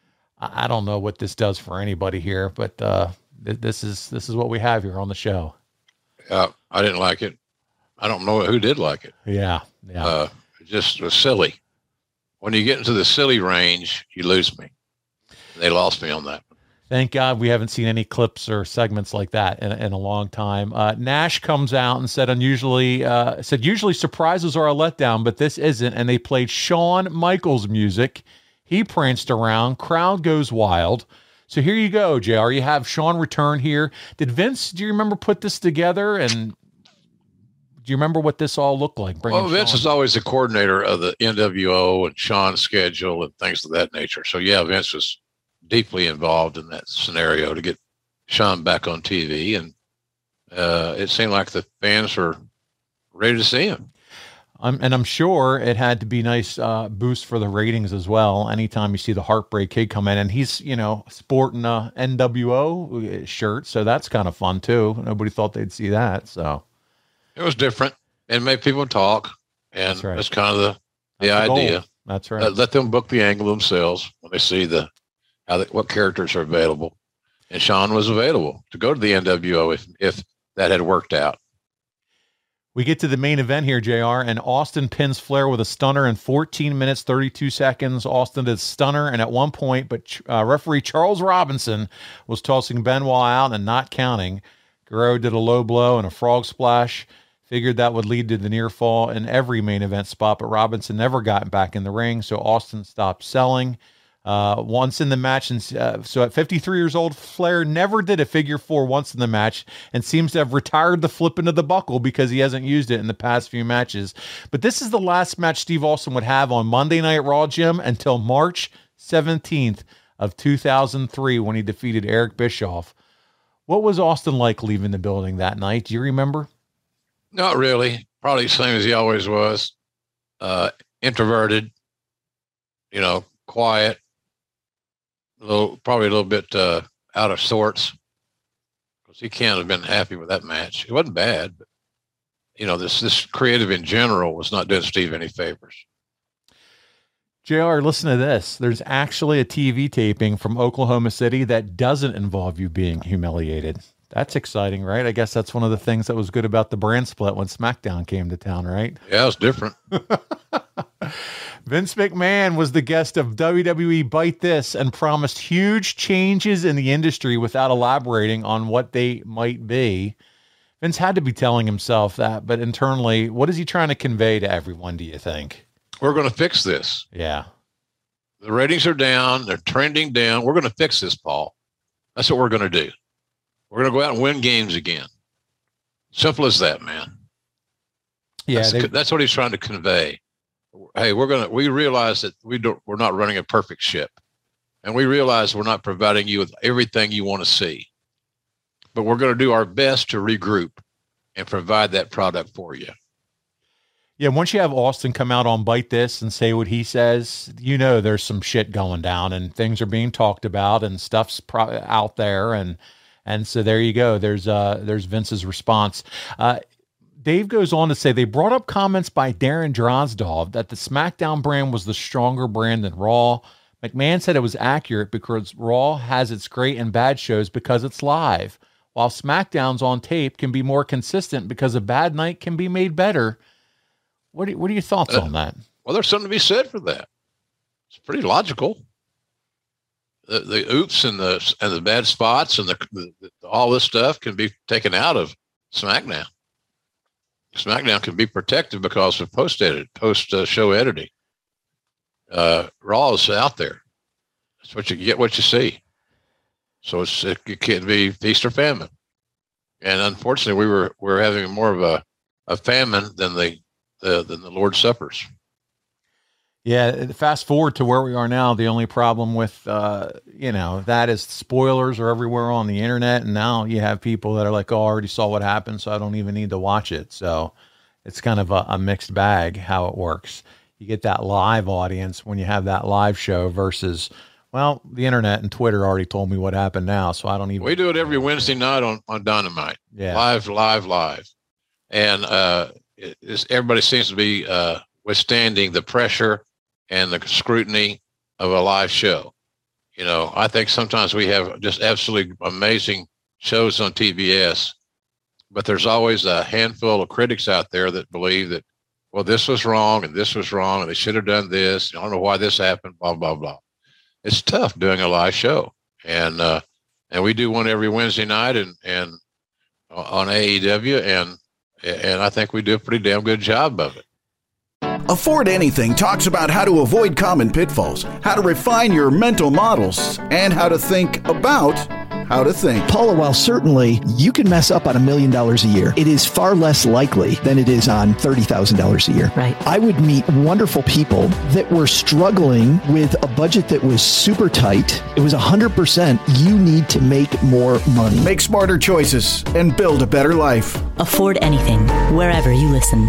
I don't know what this does for anybody here, but uh, th- this is this is what we have here on the show. Yeah, I didn't like it. I don't know who did like it. Yeah, yeah. Uh, it just was silly. When you get into the silly range, you lose me. They lost me on that. Thank God we haven't seen any clips or segments like that in, in a long time. Uh, Nash comes out and said unusually, uh, said usually surprises are a letdown, but this isn't. And they played Shawn Michaels music. He pranced around. Crowd goes wild. So here you go, J R. You have Shawn return here. Did Vince, do you remember, put this together? And do you remember what this all looked like? Well, Vince Shawn? is always the coordinator of the N W O and Shawn's schedule and things of that nature. So, yeah, Vince was deeply involved in that scenario to get Shawn back on T V. And uh, it seemed like the fans were ready to see him. Um, and I'm sure it had to be nice uh, boost for the ratings as well. Anytime you see the Heartbreak Kid come in, and he's, you know, sporting a N W O shirt, so that's kind of fun too. Nobody thought they'd see that, so it was different and made people talk, and that's, right. that's kind of the the that's idea. The that's right. Uh, let them book the angle themselves when they see the how they, what characters are available, and Shawn was available to go to the N W O if if that had worked out. We get to the main event here, J R, and Austin pins Flair with a stunner in fourteen minutes, thirty-two seconds. Austin did stunner, and at one point, but uh, referee Charles Robinson was tossing Benoit out and not counting. Guerrero did a low blow and a frog splash. Figured that would lead to the near fall in every main event spot, but Robinson never got back in the ring, so Austin stopped selling. Uh, once in the match, and uh, so at fifty-three years old, Flair never did a figure four once in the match and seems to have retired the flip into the buckle because he hasn't used it in the past few matches. But this is the last match Steve Austin would have on Monday Night Raw, Jim, until March seventeenth of two thousand three when he defeated Eric Bischoff. What was Austin like leaving the building that night? Do you remember? Not really. Probably the same as he always was. Uh, introverted, you know, quiet. A little, probably a little bit uh, out of sorts, because he can't have been happy with that match. It wasn't bad, but you know, this this creative in general was not doing Steve any favors. J R, listen to this. There's actually a T V taping from Oklahoma City that doesn't involve you being humiliated. That's exciting, right? I guess that's one of the things that was good about the brand split when SmackDown came to town, right? Yeah, it's different. Vince McMahon was the guest of W W E Bite This and promised huge changes in the industry without elaborating on what they might be. Vince had to be telling himself that, but internally, what is he trying to convey to everyone, do you think? We're going to fix this. Yeah. The ratings are down. They're trending down. We're going to fix this, Paul. That's what we're going to do. We're going to go out and win games again. Simple as that, man. Yeah. That's, that's what he's trying to convey. Hey, we're going to, we realize that we don't, we're not running a perfect ship, and we realize we're not providing you with everything you want to see, but we're going to do our best to regroup and provide that product for you. Yeah. Once you have Austin come out on Bite This and say what he says, you know, there's some shit going down and things are being talked about and stuff's pro- out there. And, and so there you go. There's uh there's Vince's response. Uh, Dave goes on to say they brought up comments by Darren Drozdov that the SmackDown brand was the stronger brand than Raw. McMahon said it was accurate because Raw has its great and bad shows because it's live, while SmackDown's on tape can be more consistent because a bad night can be made better. What are, what are your thoughts uh, on that? Well, there's something to be said for that. It's pretty logical. The, the oops and the and the bad spots and the, the, the all this stuff can be taken out of SmackDown. SmackDown can be protected because of post edit, post uh, show editing. Uh, Raw is out there. That's what you get, what you see. So it's, it, it can be feast or famine. And unfortunately, we were we were having more of a, a famine than the, the than the Lord's Suppers. Yeah, fast forward to where we are now. The only problem with, uh, you know, that is spoilers are everywhere on the internet. And now you have people that are like, oh, I already saw what happened, so I don't even need to watch it. So it's kind of a, a mixed bag how it works. You get that live audience when you have that live show versus, well, the internet and Twitter already told me what happened now, so I don't even. We do it every Wednesday night on, on Dynamite. Yeah. Live, live, live. And uh, it, it's, everybody seems to be uh, withstanding the pressure and the scrutiny of a live show. You know, I think sometimes we have just absolutely amazing shows on T B S, but there's always a handful of critics out there that believe that, well, this was wrong and this was wrong and they should have done this. I don't know why this happened, blah, blah, blah. It's tough doing a live show. And, uh, and we do one every Wednesday night and, and on A E W. And, and I think we do a pretty damn good job of it. Afford Anything talks about how to avoid common pitfalls, how to refine your mental models, and how to think about how to think. Paula, while certainly you can mess up on a million dollars a year, it is far less likely than it is on thirty thousand dollars a year. Right. I would meet wonderful people that were struggling with a budget that was super tight. It was one hundred percent you need to make more money. Make smarter choices and build a better life. Afford Anything, wherever you listen.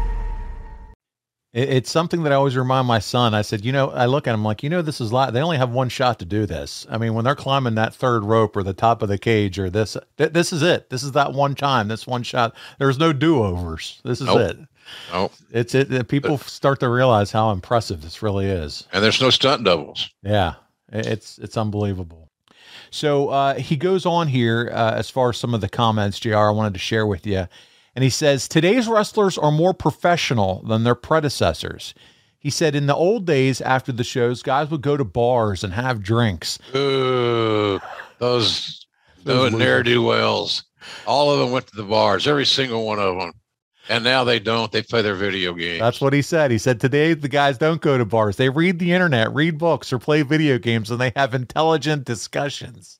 It's something that I always remind my son. I said, you know, I look at him like, you know, this is live. They only have one shot to do this. I mean, when they're climbing that third rope or the top of the cage or this, th- this is it. This is that one time, this one shot. There's no do-overs. This is nope. it. Nope. It's it. it people but, start to realize how impressive this really is. And there's no stunt doubles. Yeah, it's, it's unbelievable. So uh, he goes on here uh, as far as some of the comments, J R, I wanted to share with you. And he says, today's wrestlers are more professional than their predecessors. He said in the old days after the shows, guys would go to bars and have drinks. Ooh, those, those ne'er-do-wells. All of them went to the bars, every single one of them. And now they don't. They play their video games. That's what he said. He said today the guys don't go to bars. They read the internet, read books, or play video games, and they have intelligent discussions.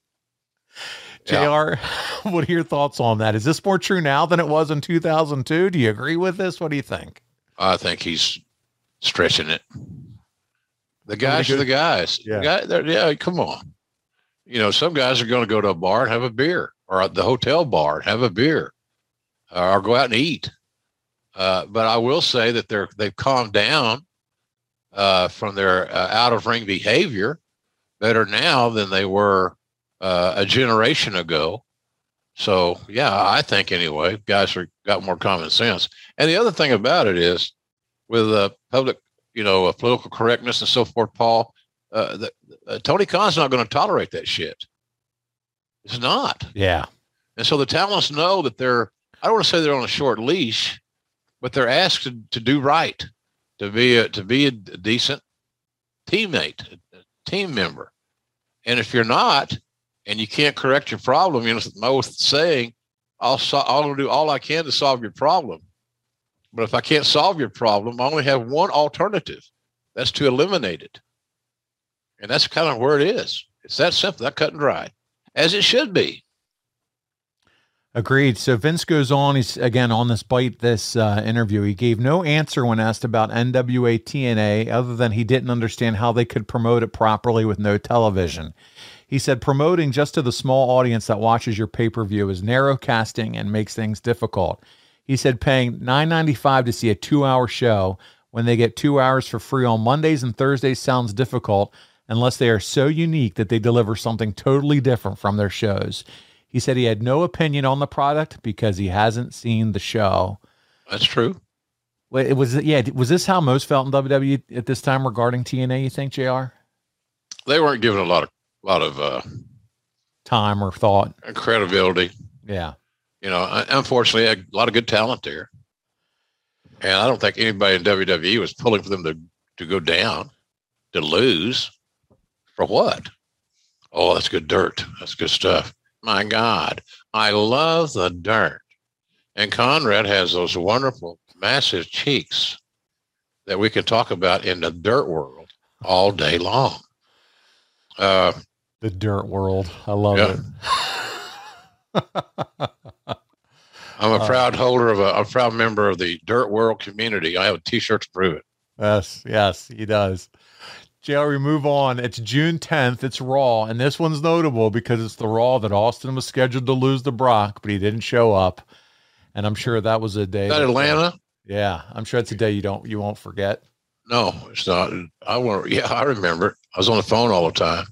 J R, yeah. What are your thoughts on that? Is this more true now than it was in two thousand two? Do you agree with this? What do you think? I think he's stretching it. The guys are the guys. Yeah. The guy, yeah, come on. You know, some guys are going to go to a bar and have a beer, or at the hotel bar and have a beer, or go out and eat. Uh, but I will say that they're they've calmed down uh, from their uh, out of ring behavior better now than they were uh, a generation ago. So yeah, I think anyway, guys are got more common sense. And the other thing about it is, with uh, public, you know, uh, political correctness and so forth, Paul, uh, the, uh, Tony Khan's not going to tolerate that shit. It's not. Yeah. And so the talents know that they're, I don't want to say they're on a short leash, but they're asked to, to do right, to be a, to be a decent teammate, a team member. And if you're not, and you can't correct your problem, you know, most saying, I'll, so, I'll do all I can to solve your problem. But if I can't solve your problem, I only have one alternative. That's to eliminate it. And that's kind of where it is. It's that simple, that cut and dry, as it should be. Agreed. So Vince goes on, he's again on this bite, this uh, interview. He gave no answer when asked about N W A T N A, other than he didn't understand how they could promote it properly with no television. He said promoting just to the small audience that watches your pay-per-view is narrow casting and makes things difficult. He said paying nine ninety-five to see a two-hour show when they get two hours for free on Mondays and Thursdays sounds difficult unless they are so unique that they deliver something totally different from their shows. He said he had no opinion on the product because he hasn't seen the show. That's true. Wait, it was yeah. Was this how most felt in W W E at this time regarding T N A? You think, J R? They weren't given a lot of lot of uh, time or thought, credibility. Yeah. You know, unfortunately, a lot of good talent there, and I don't think anybody in W W E was pulling for them to to go down, to lose, for what? Oh, that's good dirt. That's good stuff. My God, I love the dirt. And Conrad has those wonderful, massive cheeks that we can talk about in the dirt world all day long. Uh, the dirt world. I love yeah. it. I'm a proud holder of a, a proud member of the dirt world community. I have a t-shirt to prove it. Yes, yes, he does. J R, we move on. It's June tenth. It's Raw, and this one's notable because it's the Raw that Austin was scheduled to lose to Brock, but he didn't show up. And I'm sure that was a day. Is that that, Atlanta? Uh, yeah, I'm sure it's a day you don't you won't forget. No, it's not. I want. Yeah, I remember it. I was on the phone all the time,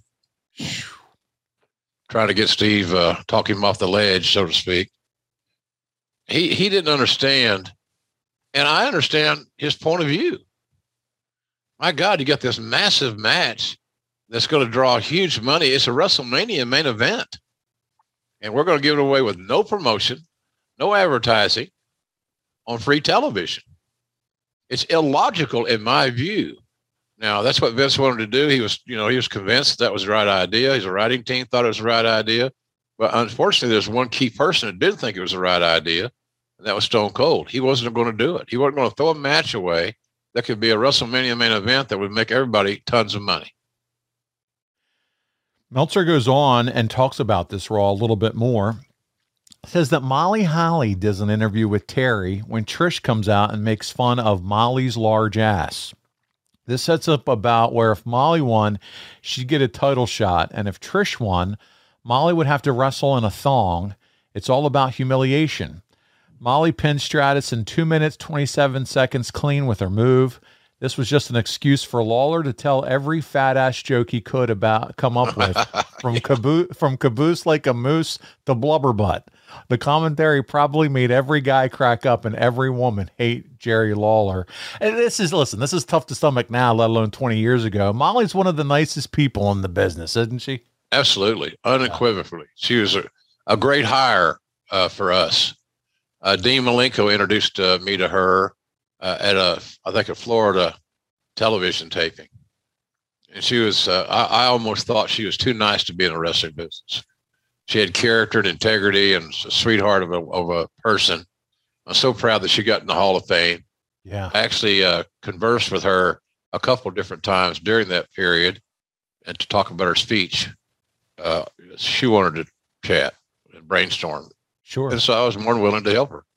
trying to get Steve, uh, talk him off the ledge, so to speak. He he didn't understand, and I understand his point of view. My God, you got this massive match that's going to draw huge money. It's a WrestleMania main event. And we're going to give it away with no promotion, no advertising on free television. It's illogical in my view. Now, that's what Vince wanted to do. He was, you know, he was convinced that was the right idea. His writing team thought it was the right idea. But unfortunately, there's one key person that didn't think it was the right idea, and that was Stone Cold. He wasn't going to do it. He wasn't going to throw a match away that could be a WrestleMania main event that would make everybody tons of money. Meltzer goes on and talks about this Raw a little bit more. Says that Molly Holly does an interview with Terry when Trish comes out and makes fun of Molly's large ass. This sets up about where if Molly won, she'd get a title shot. And if Trish won, Molly would have to wrestle in a thong. It's all about humiliation. Molly pinned Stratus in two minutes, twenty-seven seconds clean with her move. This was just an excuse for Lawler to tell every fat ass joke he could about come up with, from caboose, from caboose like a moose to blubber butt. The commentary probably made every guy crack up and every woman hate Jerry Lawler. And this is, listen, this is tough to stomach now, let alone twenty years ago. Molly's one of the nicest people in the business, isn't she? Absolutely, unequivocally. She was a, a great hire uh, for us. Uh, Dean Malenko introduced uh, me to her uh, at a, I think, a Florida television taping. And she was, uh, I, I almost thought she was too nice to be in the wrestling business. She had character and integrity and was a sweetheart of a, of a person. I'm so proud that she got in the Hall of Fame. Yeah. I actually uh, conversed with her a couple of different times during that period and to talk about her speech. Uh, she wanted to chat and brainstorm. Sure. And so I was more than willing to help her.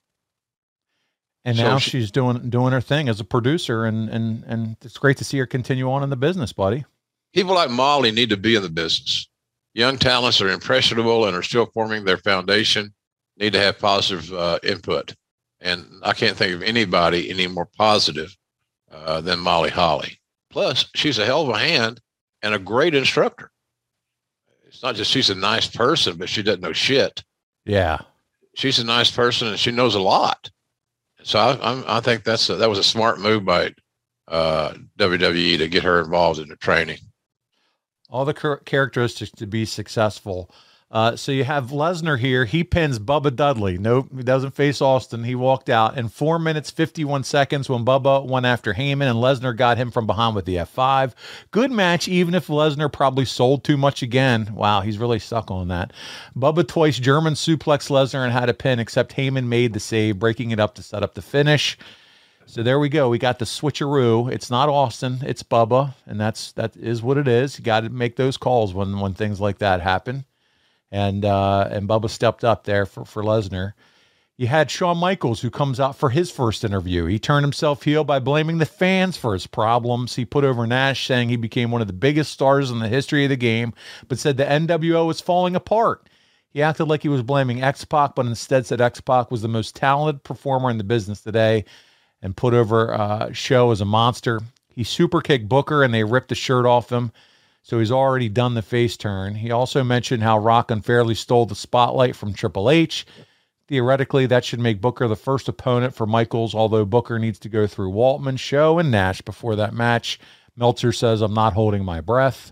And So now she- she's doing doing her thing as a producer, and and and it's great to see her continue on in the business, buddy. People like Molly need to be in the business. Young talents are impressionable and are still forming their foundation, need to have positive uh, input. And I can't think of anybody any more positive uh, than Molly Holly. Plus, she's a hell of a hand and a great instructor. It's not just she's a nice person, but she doesn't know shit. Yeah. She's a nice person and she knows a lot. So I, I'm, I think that's a, that was a smart move by uh, W W E to get her involved in the training. All the char- characteristics to be successful. Uh, so you have Lesnar here. He pins Bubba Dudley. Nope, he doesn't face Austin. He walked out in four minutes, fifty-one seconds when Bubba went after Heyman, and Lesnar got him from behind with the F five. Good match, even if Lesnar probably sold too much again. Wow, he's really stuck on that. Bubba twice German suplex Lesnar and had a pin, except Heyman made the save, breaking it up to set up the finish. So there we go. We got the switcheroo. It's not Austin, it's Bubba, and that's that is what it is. You got to make those calls when when things like that happen. And uh, and Bubba stepped up there for, for Lesnar. You had Shawn Michaels, who comes out for his first interview. He turned himself heel by blaming the fans for his problems. He put over Nash, saying he became one of the biggest stars in the history of the game, but said the N W O was falling apart. He acted like he was blaming X-Pac, but instead said X-Pac was the most talented performer in the business today, and put over uh, Show as a monster. He super kicked Booker, and they ripped the shirt off him. So he's already done the face turn. He also mentioned how Rock unfairly stole the spotlight from Triple H. Theoretically, that should make Booker the first opponent for Michaels, although Booker needs to go through Waltman, Show, and Nash before that match. Meltzer says, I'm not holding my breath.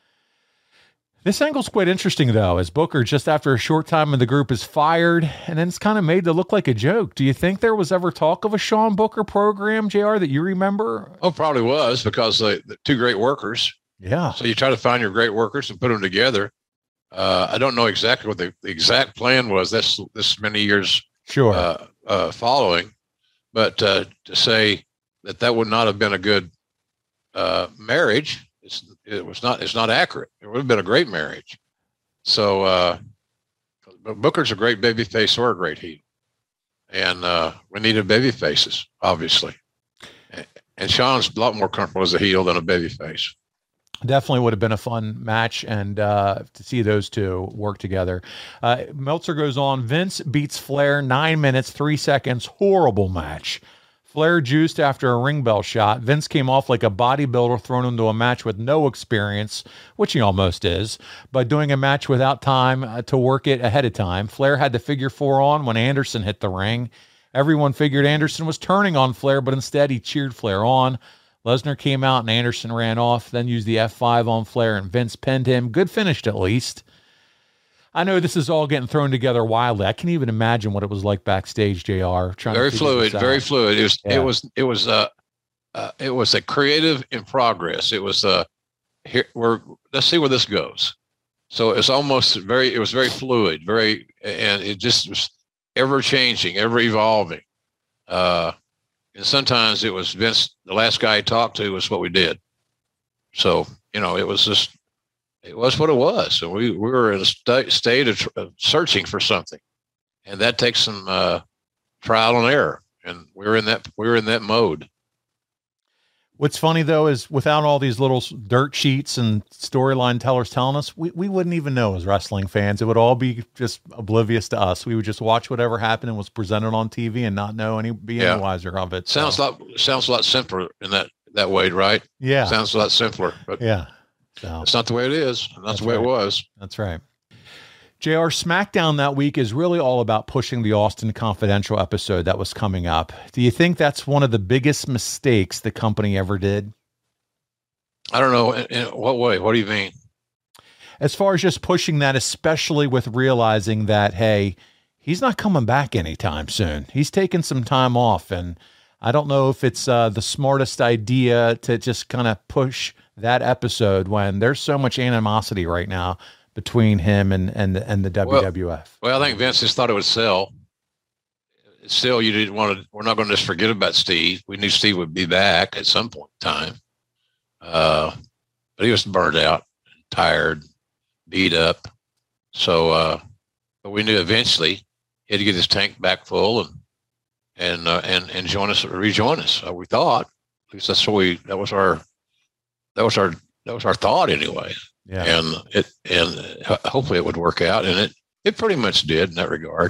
This angle's quite interesting, though, as Booker, just after a short time in the group, is fired, and then it's kind of made to look like a joke. Do you think there was ever talk of a Shawn Booker program, J R, that you remember? Oh, probably was, because the, the two great workers. Yeah. So you try to find your great workers and put them together. Uh, I don't know exactly what the, the exact plan was. That's this many years Sure. uh, uh, following, but uh, to say that that would not have been a good uh, marriage, it's, it was not. It's not accurate. It would have been a great marriage. So, uh, but Booker's a great baby face or a great heel, and uh, we needed baby faces, obviously. And Shawn's a lot more comfortable as a heel than a baby face. Definitely would have been a fun match, and uh, to see those two work together. Uh, Meltzer goes on. Vince beats Flair nine minutes, three seconds. Horrible match. Flair juiced after a ring bell shot. Vince came off like a bodybuilder thrown into a match with no experience, which he almost is, by doing a match without time uh, to work it ahead of time. Flair had the figure four on when Anderson hit the ring. Everyone figured Anderson was turning on Flair, but instead he cheered Flair on. Lesnar came out and Anderson ran off, then used the F five on Flair, and Vince pinned him. Good finish, at least. I know this is all getting thrown together wildly. I can't even imagine what it was like backstage, J R. Trying Very to figure fluid, this very out. fluid. It was, Yeah. it was, it was, uh, uh, it was a creative in progress. It was, uh, here we're, let's see where this goes. So it's almost very, it was very fluid, very, and it just was ever changing, ever evolving. Uh, And sometimes it was Vince, the last guy he talked to was what we did. So, you know, it was just, it was what it was. So we, we were in a st- state of, tr- of searching for something. And that takes some uh, trial and error. And we were in that, we were in that mode. What's funny, though, is without all these little dirt sheets and storyline tellers telling us, we, we wouldn't even know as wrestling fans. It would all be just oblivious to us. We would just watch whatever happened and was presented on T V and not know any, be Yeah. any wiser of it. Sounds So, like, sounds a lot simpler in that, that way, right? yeah. Sounds a lot simpler, but Yeah. So it's not the way it is. And that's, That's the way right. it was. that's right. J R, SmackDown that week is really all about pushing the Austin Confidential episode that was coming up. Do you think that's one of the biggest mistakes the company ever did? I don't know. In, in what way? What do you mean? As far as just pushing that, especially with realizing that, hey, he's not coming back anytime soon. He's taking some time off. And I don't know if it's uh, the smartest idea to just kind of push that episode when there's so much animosity right now between him and, and, and the W W F. Well, I think Vince just thought it would sell. still, you didn't want to, we're not going to just forget about Steve. We knew Steve would be back at some point in time. Uh, but he was burned out, tired, beat up. So, uh, but we knew eventually he had to get his tank back full and, and, uh, and, and join us, rejoin us. Uh, we thought, at least that's what we, that was our, that was our, that was our thought anyway. Yeah. And it, and hopefully it would work out. And it, it pretty much did in that regard.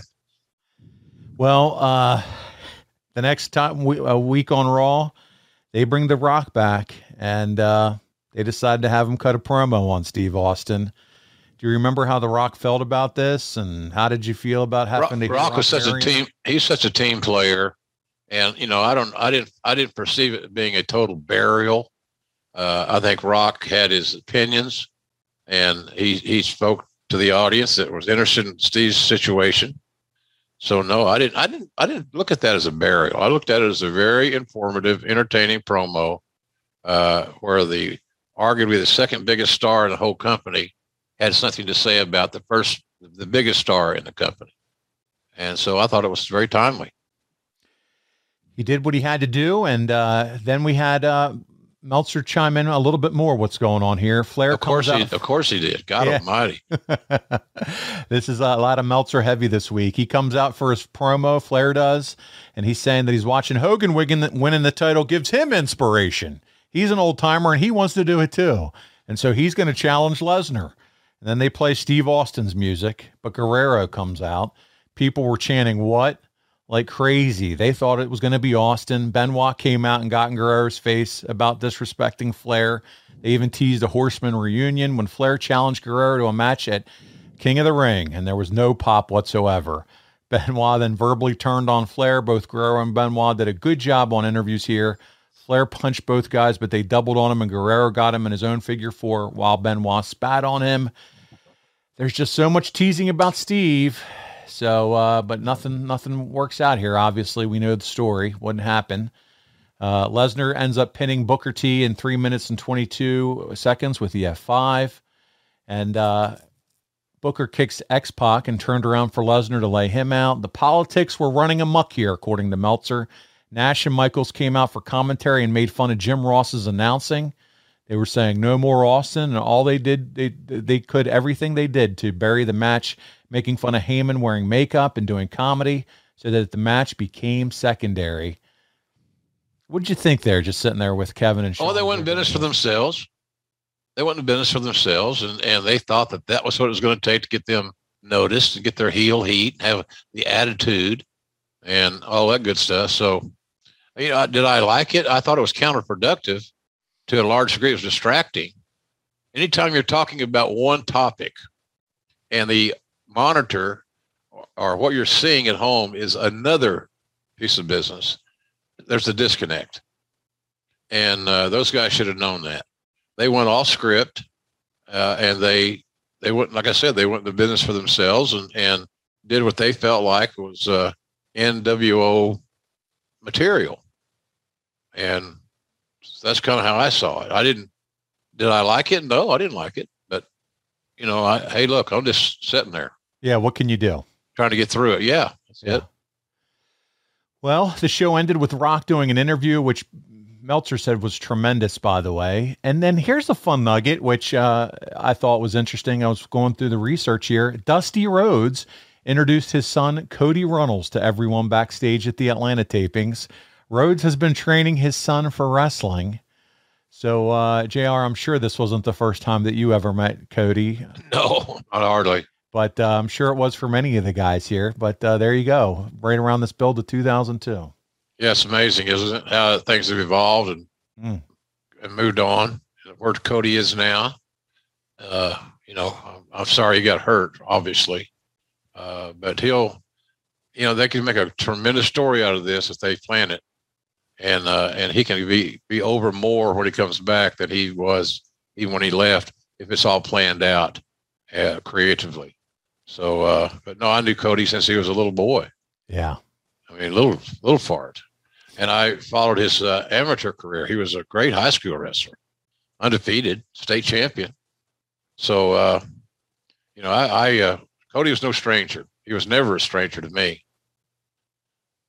Well, uh, the next time we, a week on Raw, they bring The Rock back, and uh, they decide to have him cut a promo on Steve Austin. Do you remember how The Rock felt about this, and how did you feel about having Rock, to? Rock was such a team. He's such a team player, and you know, I don't, I didn't, I didn't perceive it being a total burial. Uh, I think Rock had his opinions, and he he spoke to the audience that was interested in Steve's situation. So no, I didn't, I didn't, I didn't look at that as a burial. I looked at it as a very informative, entertaining promo, uh, where the arguably the second biggest star in the whole company had something to say about the first, the biggest star in the company. And so I thought it was very timely. He did what he had to do. And, uh, then we had, uh, Meltzer chime in a little bit more. What's going on here? Flair, of course, comes he, out. of course he did. God Yeah. almighty. This is a lot of Meltzer heavy this week. He comes out for his promo, Flair does, and he's saying that he's watching Hogan winning winning the title gives him inspiration. He's an old timer and he wants to do it too. And so he's going to challenge Lesnar. And then they play Steve Austin's music, but Guerrero comes out. People were chanting, "What?" like crazy. They thought it was going to be Austin. Benoit came out and got in Guerrero's face about disrespecting Flair. They even teased a Horseman reunion when Flair challenged Guerrero to a match at King of the Ring, and there was no pop whatsoever. Benoit then verbally turned on Flair. Both Guerrero and Benoit did a good job on interviews here. Flair punched both guys, but they doubled on him, and Guerrero got him in his own figure four while Benoit spat on him. There's just so much teasing about Steve. So, uh, but nothing, nothing works out here. Obviously, we know the story wouldn't happen. Uh, Lesnar ends up pinning Booker T in three minutes and twenty-two seconds with the F five. And, uh, Booker kicks X-Pac and turned around for Lesnar to lay him out. The politics were running amok here, according to Meltzer. Nash and Michaels came out for commentary and made fun of Jim Ross's announcing. They were saying no more Austin, and all they did, they, they could, everything they did to bury the match, making fun of Heyman wearing makeup and doing comedy so that the match became secondary. What did you think there, just sitting there with Kevin and Shawn? Oh, they went in business for themselves. They went in business for themselves, and, and they thought that that was what it was going to take to get them noticed and get their heel heat and have the attitude and all that good stuff. So, you know, did I like it? I thought it was counterproductive to a large degree. It was distracting. Anytime you're talking about one topic and the monitor or what you're seeing at home is another piece of business, there's a disconnect. And uh, those guys should have known that. They went off script, uh, and they they went, like I said, they went into business for themselves and, and did what they felt like was uh, N W O material. And that's kind of how I saw it. I didn't, did I like it? No, I didn't like it. But, you know, I, hey, look, I'm just sitting there. Yeah, what can you do? Trying to get through it. Yeah, that's yeah. it. Well, the show ended with Rock doing an interview, which Meltzer said was tremendous, by the way. And then here's a fun nugget, which uh, I thought was interesting. I was going through the research here. Dusty Rhodes introduced his son, Cody Runnels, to everyone backstage at the Atlanta tapings. Rhodes has been training his son for wrestling. So, uh, J R, I'm sure this wasn't the first time that you ever met Cody. No, not hardly. But uh, I'm sure it was for many of the guys here. But uh, there you go, right around this build of two thousand two. Yeah, it's amazing, isn't it? How things have evolved and, Mm. and moved on. Where Cody is now. Uh, you know, I'm, I'm sorry he got hurt, obviously. Uh, but he'll, you know, they can make a tremendous story out of this if they plan it. And uh, and he can be, be over more when he comes back than he was even when he left, if it's all planned out uh, creatively. So, uh, but no, I knew Cody since he was a little boy. Yeah. I mean, little, little fart. And I followed his uh, amateur career. He was a great high school wrestler, undefeated, state champion. So, uh, you know, I, I uh, Cody was no stranger. He was never a stranger to me.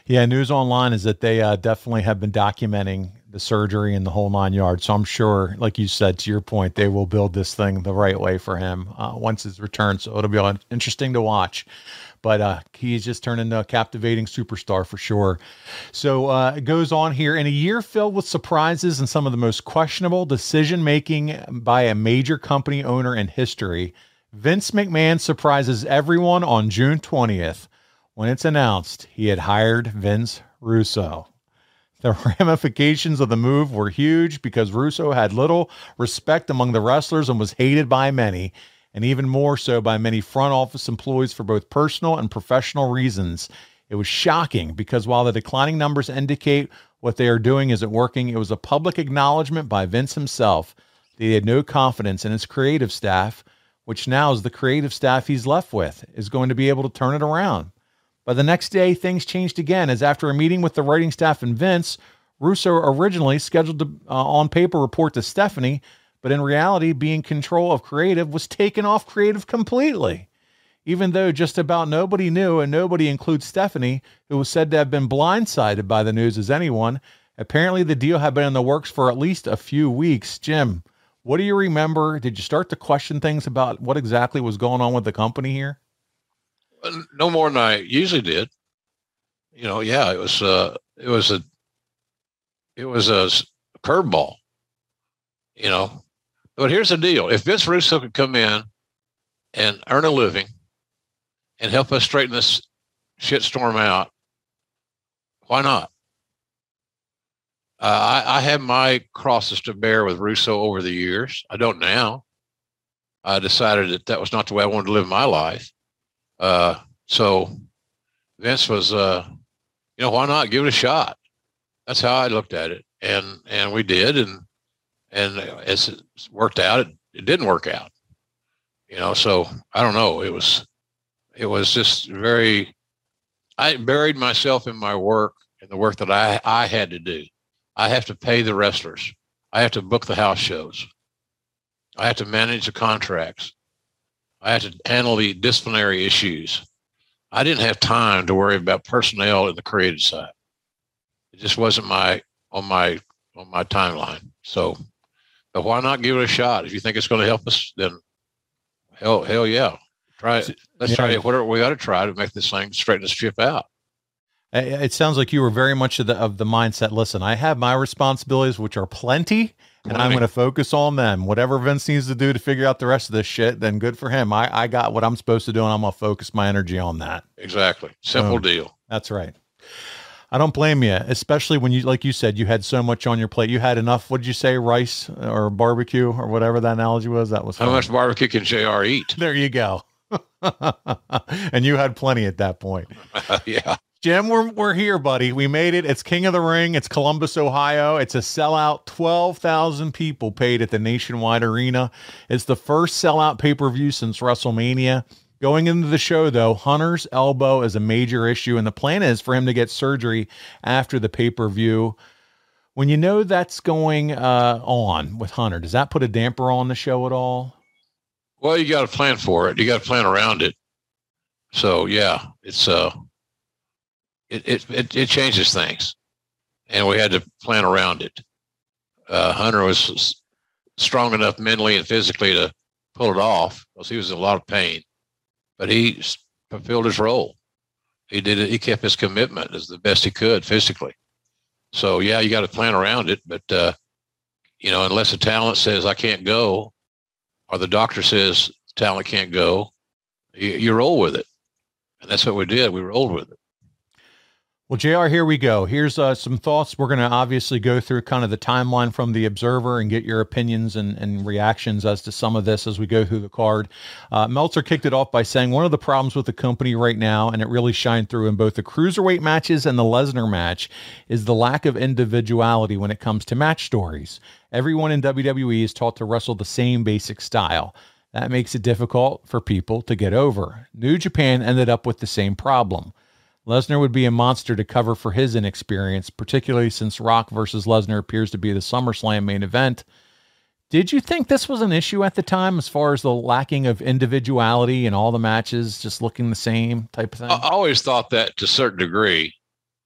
Yeah, News Online is that they uh, definitely have been documenting the surgery and the whole nine yards. So I'm sure, like you said, to your point, they will build this thing the right way for him uh, once his return. So it'll be interesting to watch. But uh, he's just turned into a captivating superstar for sure. So uh, it goes on here. In a year filled with surprises and some of the most questionable decision-making by a major company owner in history, Vince McMahon surprises everyone on June twentieth. When it's announced he had hired Vince Russo. The ramifications of the move were huge because Russo had little respect among the wrestlers and was hated by many, and even more so by many front office employees for both personal and professional reasons. It was shocking because while the declining numbers indicate what they are doing isn't working, it was a public acknowledgement by Vince himself that he had no confidence in his creative staff, which now is the creative staff he's left with, is going to be able to turn it around. But the next day, things changed again, as after a meeting with the writing staff and Vince, Russo originally scheduled to, uh, on paper, report to Stephanie, but in reality, being control of creative was taken off creative completely. Even though just about nobody knew, and nobody includes Stephanie, who was said to have been blindsided by the news as anyone, apparently the deal had been in the works for at least a few weeks. Jim, what do you remember? Did you start to question things about what exactly was going on with the company here? No more than I usually did. You know, yeah, it was uh it was a it was a curveball. You know, but here's the deal: if Vince Russo could come in and earn a living and help us straighten this shitstorm out, why not? Uh, I, I have my crosses to bear with Russo over the years. I don't now. I decided that that was not the way I wanted to live my life. Uh, so Vince was, uh, you know, why not give it a shot? That's how I looked at it. And, and we did. And, and as it worked out, it, it didn't work out, you know? So I don't know. It was, it was just very, I buried myself in my work and the work that I, I had to do. I have to pay the wrestlers. I have to book the house shows. I have to manage the contracts. I had to handle the disciplinary issues. I didn't have time to worry about personnel in the creative side. It just wasn't my on my on my timeline. So, but why not give it a shot? If you think it's going to help us, then hell, hell yeah, try it. Let's yeah. try it. Whatever we got to try to make this thing straighten this ship out. It sounds like you were very much of the of the mindset. Listen, I have my responsibilities, which are plenty. And I'm going to focus on them. Whatever Vince needs to do to figure out the rest of this shit, then good for him. I, I got what I'm supposed to do, and I'm going to focus my energy on that. Exactly. Simple um, deal. That's right. I don't blame you, especially when you, like you said, you had so much on your plate. You had enough, what did you say, rice or barbecue or whatever that analogy was? That was How fun. much barbecue can J R eat? There you go. And you had plenty at that point. Yeah. Jim, we're, we're here, buddy. We made it. It's King of the Ring. It's Columbus, Ohio. It's a sellout. twelve thousand people paid at the Nationwide Arena. It's the first sellout pay-per-view since WrestleMania. Going into the show, though, Hunter's elbow is a major issue, and the plan is for him to get surgery after the pay-per-view. When you know that's going uh, on with Hunter, does that put a damper on the show at all? Well, you got to plan for it. You got to plan around it. So, yeah, it's... uh. It, it it it changes things, and we had to plan around it. Uh, Hunter was strong enough mentally and physically to pull it off because he was in a lot of pain, but he fulfilled his role. He did it. He kept his commitment as the best he could physically. So yeah, you got to plan around it, but uh, you know, unless the talent says I can't go, or the doctor says talent can't go, you, you roll with it, and that's what we did. We rolled with it. Well, J R, here we go. Here's uh, some thoughts. We're going to obviously go through kind of the timeline from the Observer and get your opinions and, and reactions as to some of this as we go through the card. Uh, Meltzer kicked it off by saying one of the problems with the company right now, and it really shined through in both the cruiserweight matches and the Lesnar match, is the lack of individuality when it comes to match stories. Everyone in W W E is taught to wrestle the same basic style. That makes it difficult for people to get over. New Japan ended up with the same problem. Lesnar would be a monster to cover for his inexperience, particularly since Rock versus Lesnar appears to be the SummerSlam main event. Did you think this was an issue at the time as far as the lacking of individuality and all the matches just looking the same type of thing? I always thought that to a certain degree,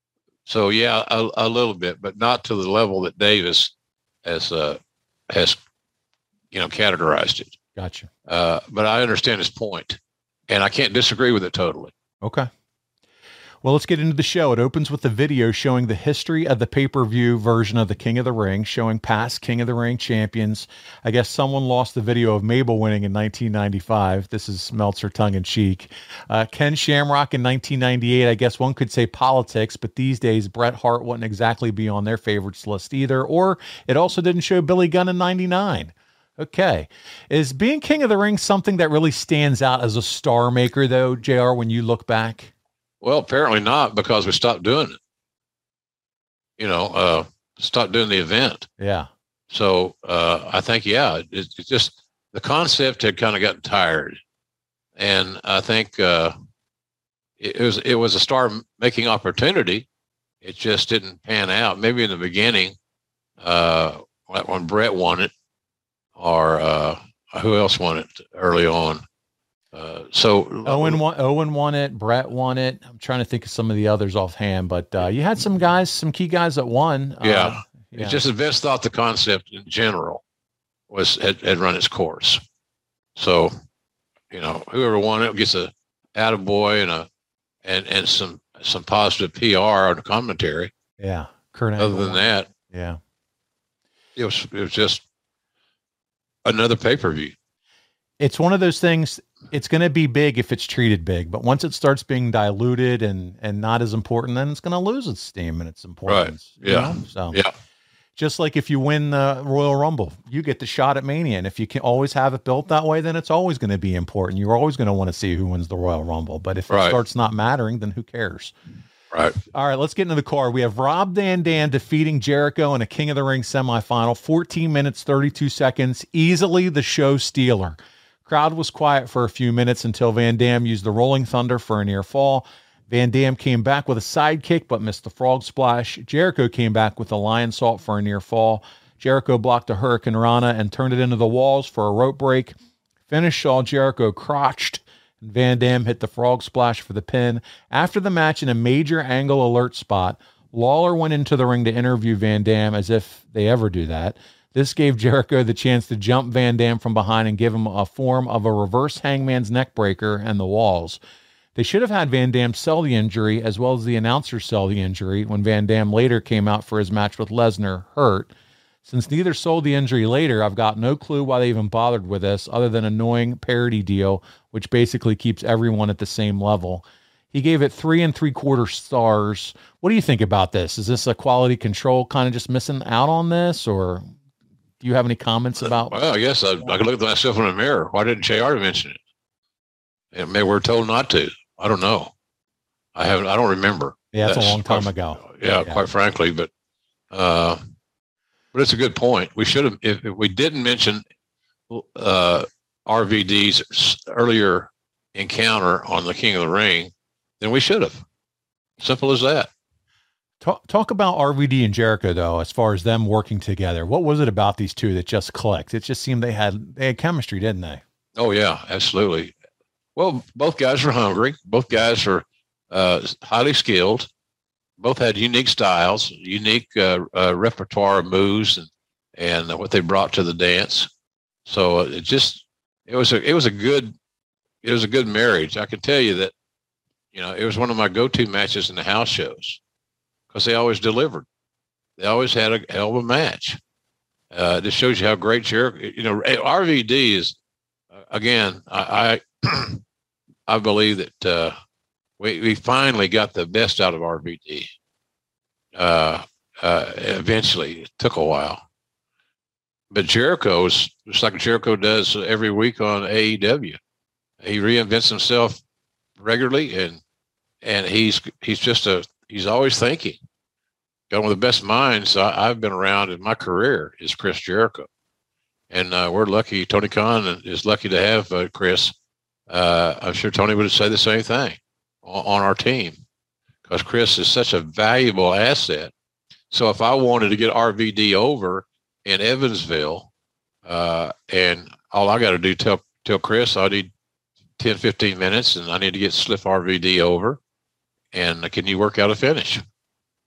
So yeah, a, a little bit, but not to the level that Davis has uh, has you know categorized it. Gotcha. Uh, but I understand his point, and I can't disagree with it totally. Okay. Well, let's get into the show. It opens with a video showing the history of the pay-per-view version of the King of the Ring, showing past King of the Ring champions. I guess someone lost the video of Mabel winning in nineteen ninety-five. This is Meltzer tongue-in-cheek. Uh, Ken Shamrock in nineteen ninety-eight. I guess one could say politics, but these days Bret Hart wouldn't exactly be on their favorites list either. Or it also didn't show Billy Gunn in ninety-nine. Okay. Is being King of the Ring something that really stands out as a star maker, though, J R, when you look back? Well, apparently not, because we stopped doing it. You know, uh, stopped doing the event. Yeah. So uh, I think, yeah, it, it's just the concept had kind of gotten tired, and I think uh, it, it was it was a star making opportunity. It just didn't pan out. Maybe in the beginning, uh, when Bret won it, or uh, who else won it early on. Uh, so Owen won, Owen won it. Bret won it. I'm trying to think of some of the others offhand, but uh, you had some guys, some key guys that won. Yeah. Uh, yeah. It's just that Vince thought the concept in general was had, had run its course. So, you know, whoever won it gets a attaboy and a and and some some positive P R on the commentary. Yeah. Kurt Other Angle than won. that, Yeah. it was it was just another pay per view. It's one of those things. It's going to be big if it's treated big, but once it starts being diluted and and not as important, then it's going to lose its steam and its importance. Right. Yeah. You know? So Yeah. just like if you win the Royal Rumble, you get the shot at Mania, and if you can always have it built that way, then it's always going to be important. You're always going to want to see who wins the Royal Rumble. But if Right. it starts not mattering, then who cares? Right. All right, let's get into the card. We have Rob Van Dam defeating Jericho in a King of the Ring semifinal, fourteen minutes, thirty-two seconds, easily the show stealer. Crowd was quiet for a few minutes until Van Dam used the Rolling Thunder for a near fall. Van Dam came back with a sidekick but missed the frog splash. Jericho came back with a lion salt for a near fall. Jericho blocked a Hurricane Rana and turned it into the walls for a rope break. Finish saw Jericho crotched, and Van Dam hit the frog splash for the pin. After the match, in a major angle alert spot, Lawler went into the ring to interview Van Dam, as if they ever do that. This gave Jericho the chance to jump Van Dam from behind and give him a form of a reverse hangman's neck breaker and the walls. They should have had Van Dam sell the injury, as well as the announcer sell the injury, when Van Dam later came out for his match with Lesnar hurt. Since neither sold the injury later, I've got no clue why they even bothered with this, other than annoying parody deal, which basically keeps everyone at the same level. He gave it three and three quarter stars. What do you think about this? Is this a quality control kind of just missing out on this, or do you have any comments about? Well, I guess I, I could look at myself in the mirror. Why didn't J R mention it? And maybe we're told not to. I don't know. I haven't. I don't remember. Yeah, it's a long time quite, ago. Yeah, Yeah. quite frankly, but uh, but it's a good point. We should have. If, if we didn't mention uh, R V D's earlier encounter on the King of the Ring, then we should have. Simple as that. Talk, talk about R V D and Jericho, though, as far as them working together. What was it about these two that just clicked? It just seemed they had they had chemistry, didn't they? Oh yeah, absolutely. Well, both guys were hungry. Both guys were uh, highly skilled. Both had unique styles, unique uh, uh, repertoire of moves, and and what they brought to the dance. So it just it was a it was a good it was a good marriage. I can tell you that, you know, it was one of my go-to matches in the house shows, because they always delivered. They always had a hell of a match. Uh, this shows you how great Jericho, you know, R V D is, uh, again, I, I, I believe that uh, we, we finally got the best out of R V D. Uh, uh, eventually, it took a while. But Jericho's, just like Jericho does every week on A E W. He reinvents himself regularly, and and he's he's just a, he's always thinking. Got one of the best minds I, I've been around in my career is Chris Jericho. And uh, we're lucky, Tony Khan is lucky to have uh, Chris. Uh, I'm sure Tony would say the same thing on, on our team, because Chris is such a valuable asset. So if I wanted to get R V D over in Evansville, uh, and all I got to do tell tell Chris I need ten, fifteen minutes and I need to get Sliff R V D over, and can you work out a finish?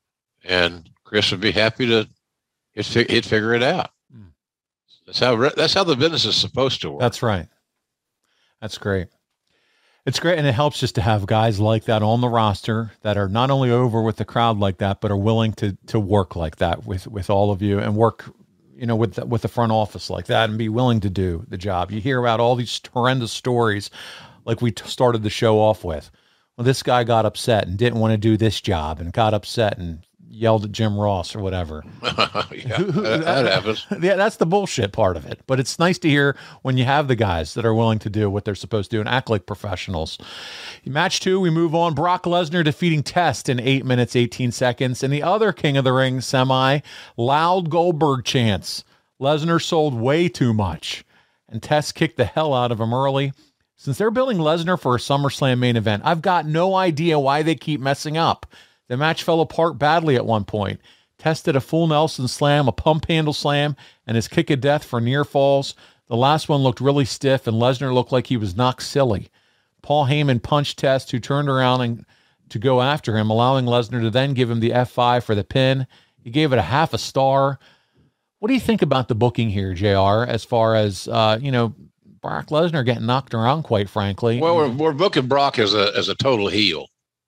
and Chris would be happy to he'd, he'd figure it out. Mm. That's how that's how the business is supposed to work. That's right. That's great. It's great, and it helps just to have guys like that on the roster that are not only over with the crowd like that, but are willing to to work like that with with all of you and work, you know, with the, with the front office like that and be willing to do the job. You hear about all these horrendous stories, like we t- started the show off with. Well, this guy got upset and didn't want to do this job and got upset and yelled at Jim Ross or whatever. yeah, that, that happens. Yeah, that's the bullshit part of it. But it's nice to hear when you have the guys that are willing to do what they're supposed to do and act like professionals. Match two, we move on. Brock Lesnar defeating Test in eight minutes, eighteen seconds. And the other King of the Ring semi, loud Goldberg chants. Lesnar sold way too much. And Test kicked the hell out of him early. Since they're building Lesnar for a SummerSlam main event, I've got no idea why they keep messing up. The match fell apart badly at one point. Tested a full Nelson slam, a pump handle slam, and his kick of death for near falls. The last one looked really stiff, and Lesnar looked like he was knocked silly. Paul Heyman punched Test, who turned around and to go after him, allowing Lesnar to then give him the F five for the pin. He gave it a half a star. What do you think about the booking here, J R, as far as, uh, you know, Brock Lesnar getting knocked around, quite frankly? Well, we're, we're booking Brock as a as a total heel.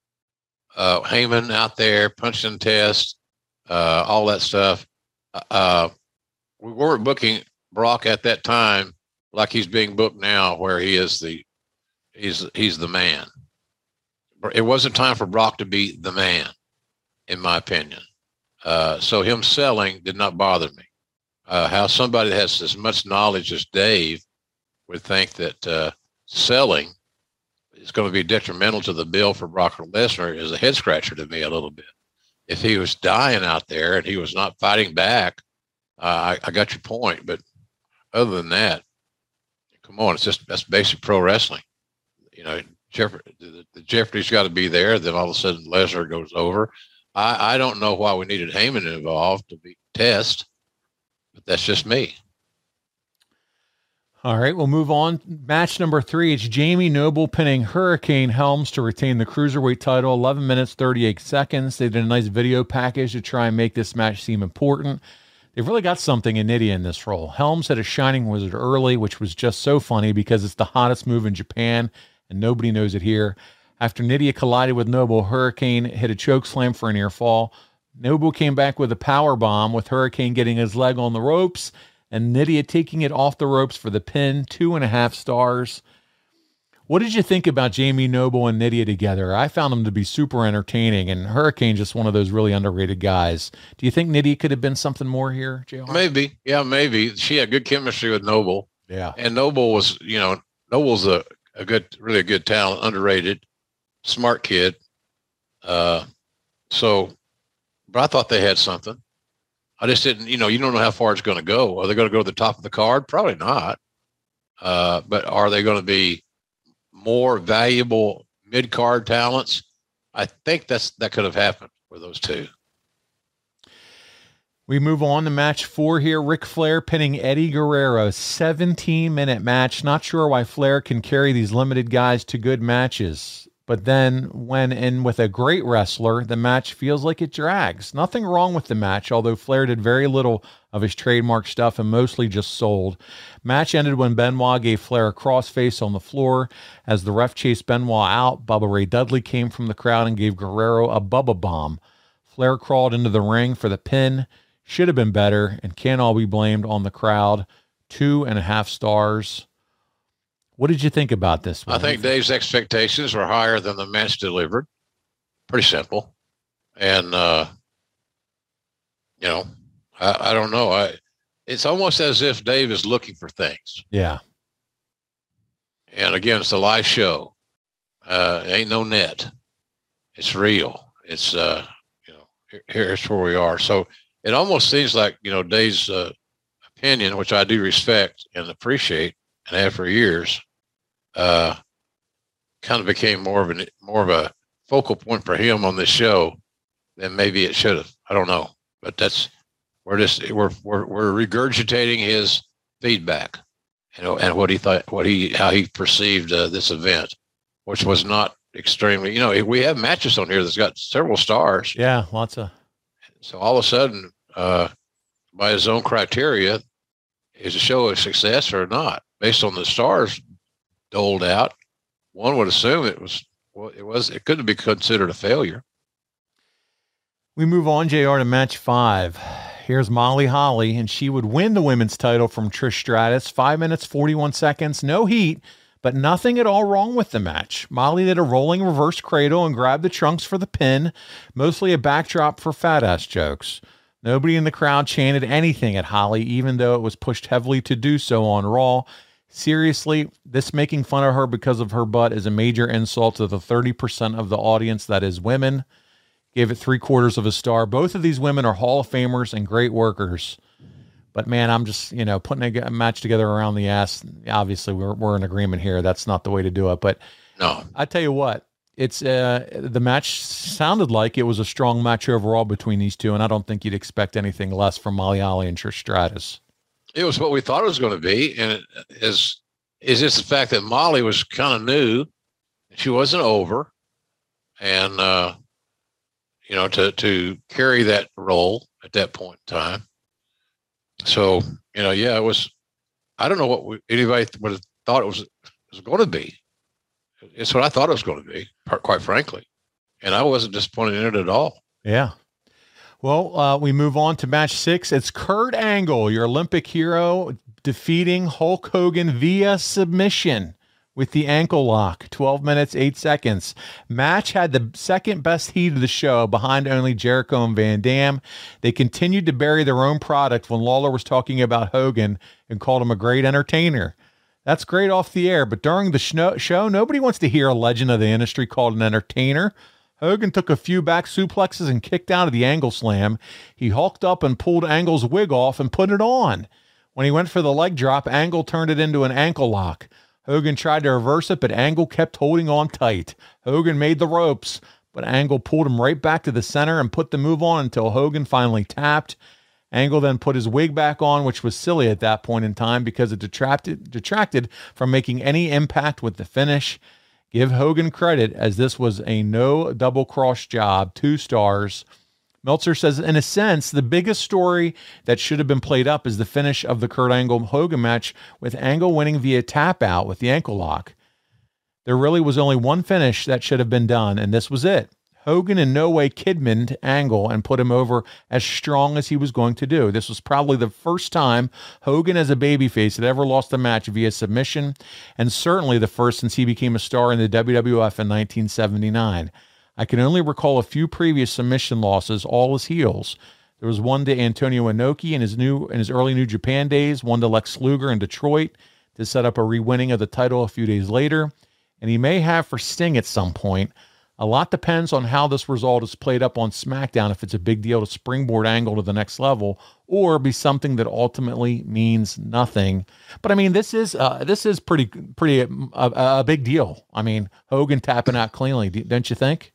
Uh, Heyman out there punching Test, uh, all that stuff. Uh, we weren't booking Brock at that time like he's being booked now, where he is the he's he's the man. It wasn't time for Brock to be the man, in my opinion. Uh, so him selling did not bother me. Uh, how somebody that has as much knowledge as Dave would think that uh, selling is going to be detrimental to the bill for Brock Lesnar is a head scratcher to me a little bit. If he was dying out there and he was not fighting back, uh, I, I got your point. But other than that, come on, it's just that's basic pro wrestling. You know, Jeff, the, the Jeopardy's got to be there. Then all of a sudden Lesnar goes over. I, I don't know why we needed Heyman involved to be Test, but that's just me. All right, we'll move on. Match number three, it's Jamie Noble pinning Hurricane Helms to retain the Cruiserweight title, eleven minutes, thirty-eight seconds. They did a nice video package to try and make this match seem important. They've really got something in Nidia in this role. Helms had a Shining Wizard early, which was just so funny because it's the hottest move in Japan, and nobody knows it here. After Nidia collided with Noble, Hurricane hit a choke slam for a near fall. Noble came back with a power bomb, with Hurricane getting his leg on the ropes, and Nidia taking it off the ropes for the pin, two and a half stars. What did you think about Jamie Noble and Nidia together? I found them to be super entertaining, and Hurricane just one of those really underrated guys. Do you think Nidia could have been something more here, J R? Maybe. Yeah, maybe. She had good chemistry with Noble. Yeah. And Noble was, you know, Noble's a, a good, really a good talent, underrated, smart kid. Uh, so, but I thought they had something. I just didn't, you know, you don't know how far it's going to go. Are they going to go to the top of the card? Probably not. Uh, but are they going to be more valuable mid-card talents? I think that's that could have happened for those two. We move on to match four here. Ric Flair pinning Eddie Guerrero, seventeen-minute match. Not sure why Flair can carry these limited guys to good matches. But then when in with a great wrestler, the match feels like it drags. Nothing wrong with the match, although Flair did very little of his trademark stuff and mostly just sold. Match ended when Benoit gave Flair a crossface on the floor. As the ref chased Benoit out, Bubba Ray Dudley came from the crowd and gave Guerrero a Bubba Bomb. Flair crawled into the ring for the pin. Should have been better and can't all be blamed on the crowd. Two and a half stars. What did you think about this one? I think Dave's expectations were higher than the match delivered. Pretty simple. And, uh, you know, I, I don't know. I, it's almost as if Dave is looking for things. Yeah. And again, it's a live show. Uh, ain't no net. It's real. It's, uh, you know, here, here's where we are. So it almost seems like, you know, Dave's uh, opinion, which I do respect and appreciate and have for years, uh, kind of became more of an more of a focal point for him on this show than maybe it should have. I don't know, but that's we're just we're we're, we're regurgitating his feedback, you know, and what he thought, what he how he perceived uh, this event, which was not extremely. You know, we have matches on here that's got several stars. Yeah, lots of. So all of a sudden, uh, by his own criteria, is the show a success or not? Based on the stars doled out, one would assume it was. Well, it was. It couldn't be considered a failure. We move on, J R, to match five. Here's Molly Holly, and she would win the women's title from Trish Stratus. Five minutes, forty-one seconds, no heat, but nothing at all wrong with the match. Molly did a rolling reverse cradle and grabbed the trunks for the pin, mostly a backdrop for fat ass jokes. Nobody in the crowd chanted anything at Holly, even though it was pushed heavily to do so on Raw. Seriously, this making fun of her because of her butt is a major insult to the thirty percent of the audience that is women. Gave it three quarters of a star. Both of these women are Hall of Famers and great workers. But man, I'm just, you know, putting a match together around the ass. Obviously, we're we're in agreement here. That's not the way to do it. But no, I tell you what, it's uh, the match sounded like it was a strong match overall between these two, and I don't think you'd expect anything less from Molly Holly and Trish Stratus. It was what we thought it was going to be, and it is is just the fact that Molly was kind of new, she wasn't over, and uh, you know, to to carry that role at that point in time. So you know, yeah, it was. I don't know what we, anybody would have thought it was it was going to be. It's what I thought it was going to be, quite frankly, and I wasn't disappointed in it at all. Yeah. Well, uh, we move on to match six. It's Kurt Angle, your Olympic hero, defeating Hulk Hogan via submission with the ankle lock. twelve minutes, eight seconds. Match had the second best heat of the show behind only Jericho and Van Dam. They continued to bury their own product when Lawler was talking about Hogan and called him a great entertainer. That's great off the air, but during the show, nobody wants to hear a legend of the industry called an entertainer. Hogan took a few back suplexes and kicked out of the Angle Slam. He hulked up and pulled Angle's wig off and put it on. When he went for the leg drop, Angle turned it into an ankle lock. Hogan tried to reverse it, but Angle kept holding on tight. Hogan made the ropes, but Angle pulled him right back to the center and put the move on until Hogan finally tapped. Angle then put his wig back on, which was silly at that point in time because it detracted, detracted from making any impact with the finish. Give Hogan credit, as this was a no double-cross job, two stars. Meltzer says, in a sense, the biggest story that should have been played up is the finish of the Kurt Angle-Hogan match, with Angle winning via tap-out with the ankle lock. There really was only one finish that should have been done, and this was it. Hogan in no way kidmaned Angle and put him over as strong as he was going to do. This was probably the first time Hogan as a babyface had ever lost a match via submission, and certainly the first since he became a star in the W W F in nineteen seventy-nine. I can only recall a few previous submission losses, all as heels. There was one to Antonio Inoki in his new in his early New Japan days, one to Lex Luger in Detroit to set up a re-winning of the title a few days later, and he may have for Sting at some point. A lot depends on how this result is played up on SmackDown, if it's a big deal to springboard Angle to the next level, or be something that ultimately means nothing. But I mean, this is uh, this is pretty pretty a, a, a big deal. I mean, Hogan tapping out cleanly, don't you think?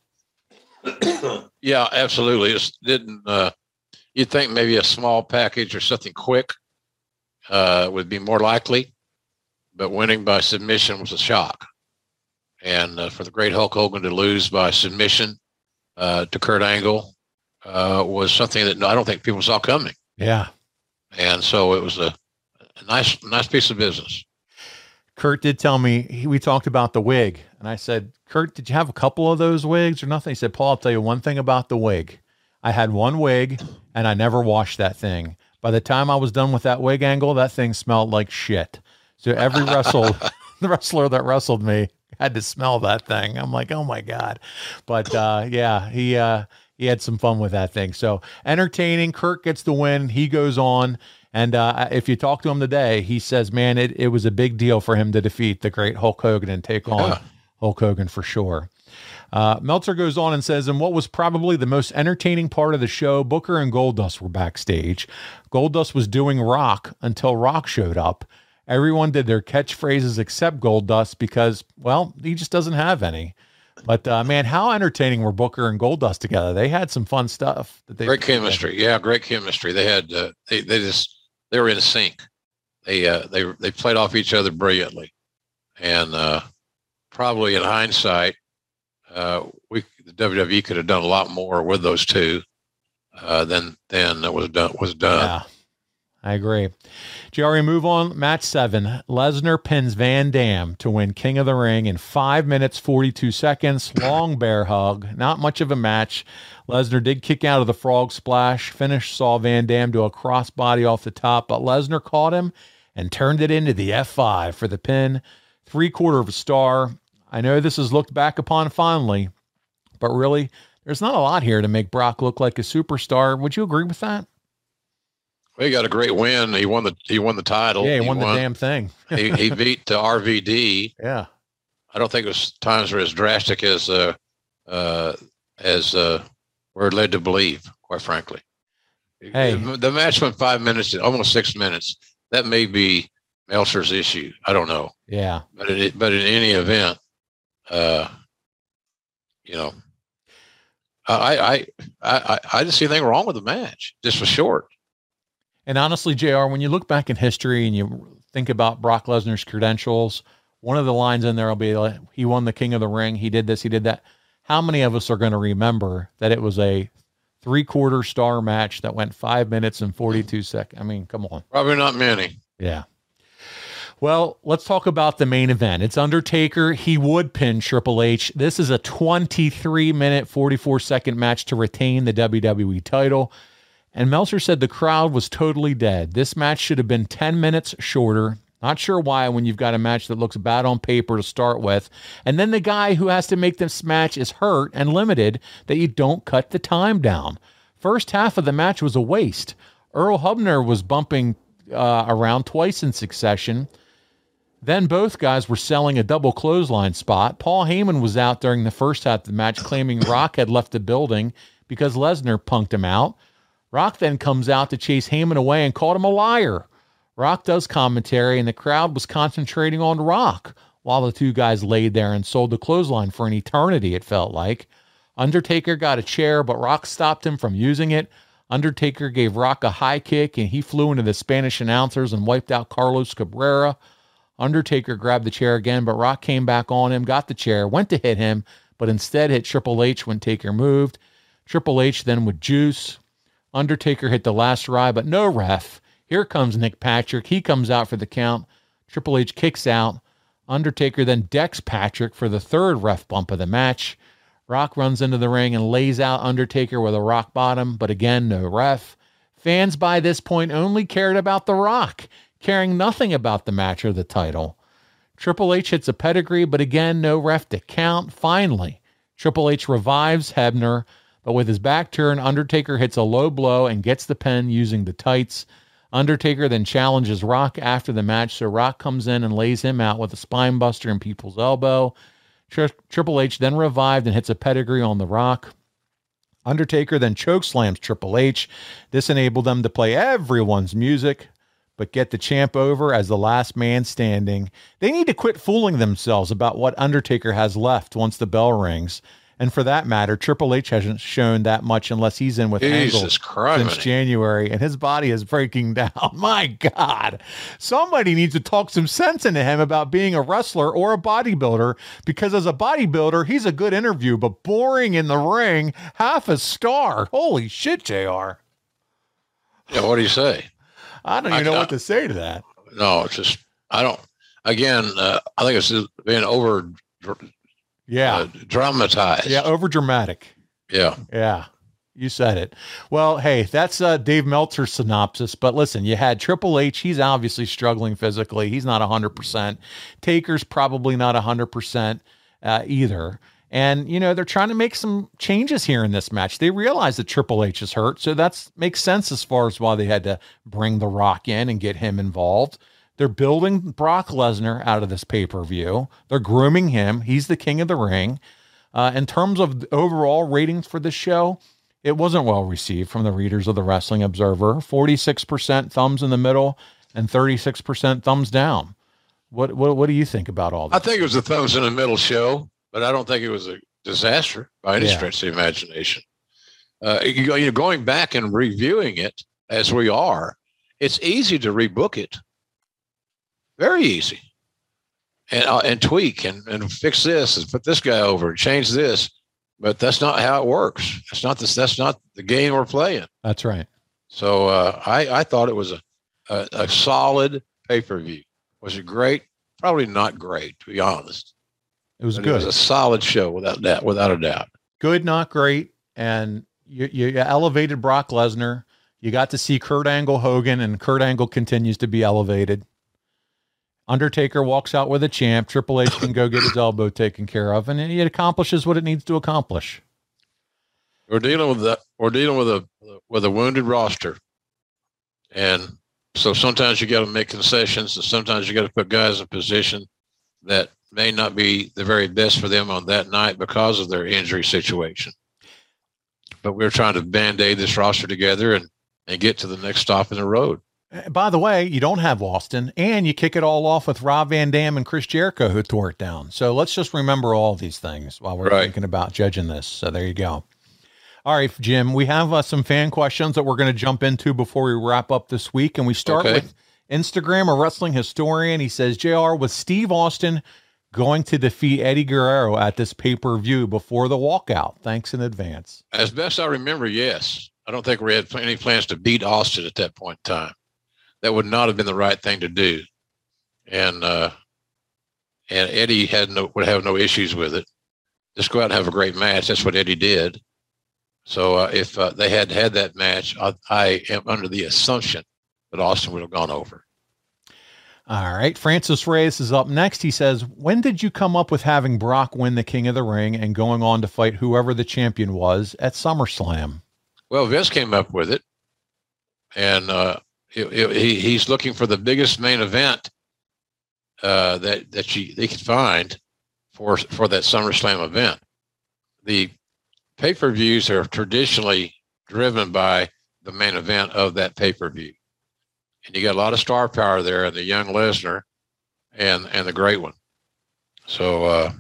Yeah, absolutely. It didn't. Uh, you'd think maybe a small package or something quick uh, would be more likely, but winning by submission was a shock. And uh, for the great Hulk Hogan to lose by submission uh, to Kurt Angle uh, was something that I don't think people saw coming. Yeah. And so it was a, a nice, nice piece of business. Kurt did tell me, he, we talked about the wig, and I said, Kurt, did you have a couple of those wigs or nothing? He said, Paul, I'll tell you one thing about the wig. I had one wig, and I never washed that thing. By the time I was done with that wig Angle, that thing smelled like shit. So every wrestle, the wrestler that wrestled me had to smell that thing. I'm like, oh my God. But uh, yeah, he uh, he had some fun with that thing. So entertaining. Kurt gets the win. He goes on. And uh, if you talk to him today, he says, man, it, it was a big deal for him to defeat the great Hulk Hogan and take on yeah. Hulk Hogan for sure. Uh, Meltzer goes on and says, and what was probably the most entertaining part of the show, Booker and Goldust were backstage. Goldust was doing Rock until Rock showed up. Everyone did their catchphrases except Goldust because, well, he just doesn't have any. But, uh, man, how entertaining were Booker and Goldust together? They had some fun stuff. That they Great chemistry. Together. Yeah, great chemistry. They had, uh, they, they just, they were in sync. They, uh, they, they played off each other brilliantly. And uh, probably in hindsight, uh, we, the W W E could have done a lot more with those two. uh, then then it was done. Was done. Yeah, I agree. Jerry, move on. Match seven. Lesnar pins Van Dam to win King of the Ring in five minutes, forty-two seconds. Long bear hug. Not much of a match. Lesnar did kick out of the frog splash. Finish saw Van Dam do a crossbody off the top, but Lesnar caught him and turned it into the F five for the pin. Three quarter of a star. I know this is looked back upon fondly, but really, there's not a lot here to make Brock look like a superstar. Would you agree with that? Well, he got a great win. He won the he won the title. Yeah, he, he won, won the damn thing. he, he beat uh, R V D. Yeah, I don't think it was times were as drastic as uh, uh, as uh, we're led to believe. Quite frankly, hey, the, the match went five minutes, almost six minutes. That may be Meltzer's issue. I don't know. Yeah, but it, but in any event, uh, you know, I I I I didn't see anything wrong with the match. Just was short. And honestly, J R, when you look back in history and you think about Brock Lesnar's credentials, one of the lines in there will be like, he won the King of the Ring. He did this, he did that. How many of us are going to remember that it was a three quarter star match that went five minutes and forty-two seconds? I mean, come on. Probably not many. Yeah. Well, let's talk about the main event. It's Undertaker. He would pin Triple H. This is a twenty-three minute, forty-four second match to retain the W W E title. And Meltzer said the crowd was totally dead. This match should have been ten minutes shorter. Not sure why when you've got a match that looks bad on paper to start with. And then the guy who has to make this match is hurt and limited that you don't cut the time down. First half of the match was a waste. Earl Hebner was bumping uh, around twice in succession. Then both guys were selling a double clothesline spot. Paul Heyman was out during the first half of the match claiming Rock had left the building because Lesnar punked him out. Rock then comes out to chase Heyman away and called him a liar. Rock does commentary, and the crowd was concentrating on Rock while the two guys laid there and sold the clothesline for an eternity, it felt like. Undertaker got a chair, but Rock stopped him from using it. Undertaker gave Rock a high kick, and he flew into the Spanish announcers and wiped out Carlos Cabrera. Undertaker grabbed the chair again, but Rock came back on him, got the chair, went to hit him, but instead hit Triple H when Taker moved. Triple H then with juice. Undertaker hit the last ride, but no ref. Here comes Nick Patrick. He comes out for the count. Triple H kicks out. Undertaker then decks Patrick for the third ref bump of the match. Rock runs into the ring and lays out Undertaker with a rock bottom, but again, no ref. Fans by this point only cared about The Rock, caring nothing about the match or the title. Triple H hits a pedigree, but again, no ref to count. Finally, Triple H revives Hebner, but with his back turned, Undertaker hits a low blow and gets the pin using the tights. Undertaker then challenges Rock after the match, so Rock comes in and lays him out with a spine buster and people's elbow. Tri- Triple H then revived and hits a pedigree on The Rock. Undertaker then chokeslams Triple H. This enabled them to play everyone's music, but get the champ over as the last man standing. They need to quit fooling themselves about what Undertaker has left once the bell rings. And for that matter, Triple H hasn't shown that much unless he's in with Angle since January, and his body is breaking down. My God, somebody needs to talk some sense into him about being a wrestler or a bodybuilder, because as a bodybuilder, he's a good interview, but boring in the ring, half a star. Holy shit, J R. Yeah, what do you say? I don't even I, know what to say to that. No, it's just, I don't, again, uh, I think it's being over Yeah. Uh, dramatized. Yeah. Over dramatic. Yeah. Yeah. You said it. Well, hey, that's uh, Dave Meltzer's synopsis. But listen, you had Triple H. He's obviously struggling physically. He's not one hundred percent. Taker's probably not one hundred percent uh, either. And, you know, they're trying to make some changes here in this match. They realize that Triple H is hurt. So that makes sense as far as why they had to bring The Rock in and get him involved. They're building Brock Lesnar out of this pay-per-view. They're grooming him. He's the king of the ring. Uh, in terms of overall ratings for this show, it wasn't well received from the readers of the Wrestling Observer. forty-six percent thumbs in the middle and thirty-six percent thumbs down. What, what what do you think about all that? I think it was a thumbs in the middle show, but I don't think it was a disaster by any yeah. stretch of the imagination. Uh, you know, you're going back and reviewing it as we are. It's easy to rebook it. Very easy. And uh, and tweak and, and fix this and put this guy over and change this. But that's not how it works. That's not this. That's not the game we're playing. That's right. So uh, I I thought it was a a, a solid pay per view. Was it great? Probably not great, to be honest. It was but good. It was a solid show without that, without a doubt. Good, not great. And you, you elevated Brock Lesnar. You got to see Kurt Angle Hogan, and Kurt Angle continues to be elevated. Undertaker walks out with a champ. Triple H can go get his elbow taken care of, and it accomplishes what it needs to accomplish. We're dealing with the, we're dealing with a with a wounded roster, and so sometimes you got to make concessions, and sometimes you got to put guys in a position that may not be the very best for them on that night because of their injury situation. But we're trying to band-aid this roster together and, and get to the next stop in the road. By the way, you don't have Austin, and you kick it all off with Rob Van Dam and Chris Jericho, who tore it down. So let's just remember all these things while we're right. thinking about judging this. So there you go. All right, Jim, we have uh, some fan questions that we're going to jump into before we wrap up this week. And we start okay. with Instagram, a wrestling historian. He says, J R, was Steve Austin going to defeat Eddie Guerrero at this pay-per-view before the walkout? Thanks in advance. As best I remember, yes. I don't think we had any plans to beat Austin at that point in time. That would not have been the right thing to do. And uh, and Eddie had no would have no issues with it. Just go out and have a great match. That's what Eddie did. So uh, if uh, they had had that match, I, I am under the assumption that Austin would have gone over. All right. Francis Reyes is up next. He says, when did you come up with having Brock win the King of the Ring and going on to fight whoever the champion was at SummerSlam? Well, Vince came up with it, and uh, it, it, he, he's looking for the biggest main event uh, that that you, they could find for for that SummerSlam event. The pay-per-views are traditionally driven by the main event of that pay-per-view. And you got a lot of star power there in the young Lesnar and and the great one. So uh,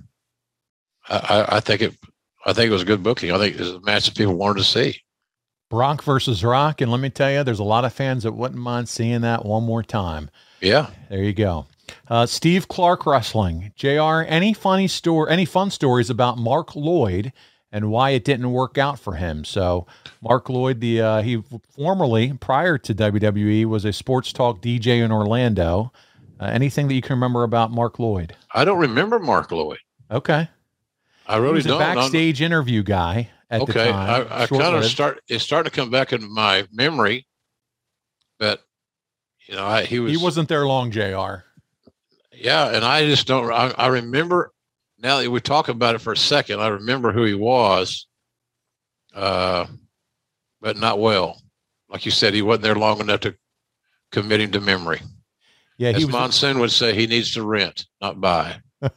I, I think it I think it was a good booking. I think it was a match that people wanted to see. Brock versus Rock, and let me tell you, there's a lot of fans that wouldn't mind seeing that one more time. Yeah. There you go. Uh, Steve Clark Wrestling. J R, any funny story, any fun stories about Mark Lloyd and why it didn't work out for him? So Mark Lloyd, the uh, he formerly, prior to W W E, was a sports talk D J in Orlando. Uh, anything that you can remember about Mark Lloyd? I don't remember Mark Lloyd. Okay. I really he was don't. a backstage interview guy at okay. the time. I, I kind of start, it's starting to come back into my memory, but you know, I, he was, he wasn't there long, J R. Yeah. And I just don't, I, I remember, now that we talk about it for a second, I remember who he was, uh, but not well. Like you said, he wasn't there long enough to commit him to memory. Yeah, As he was, Monsoon would say, he needs to rent, not buy.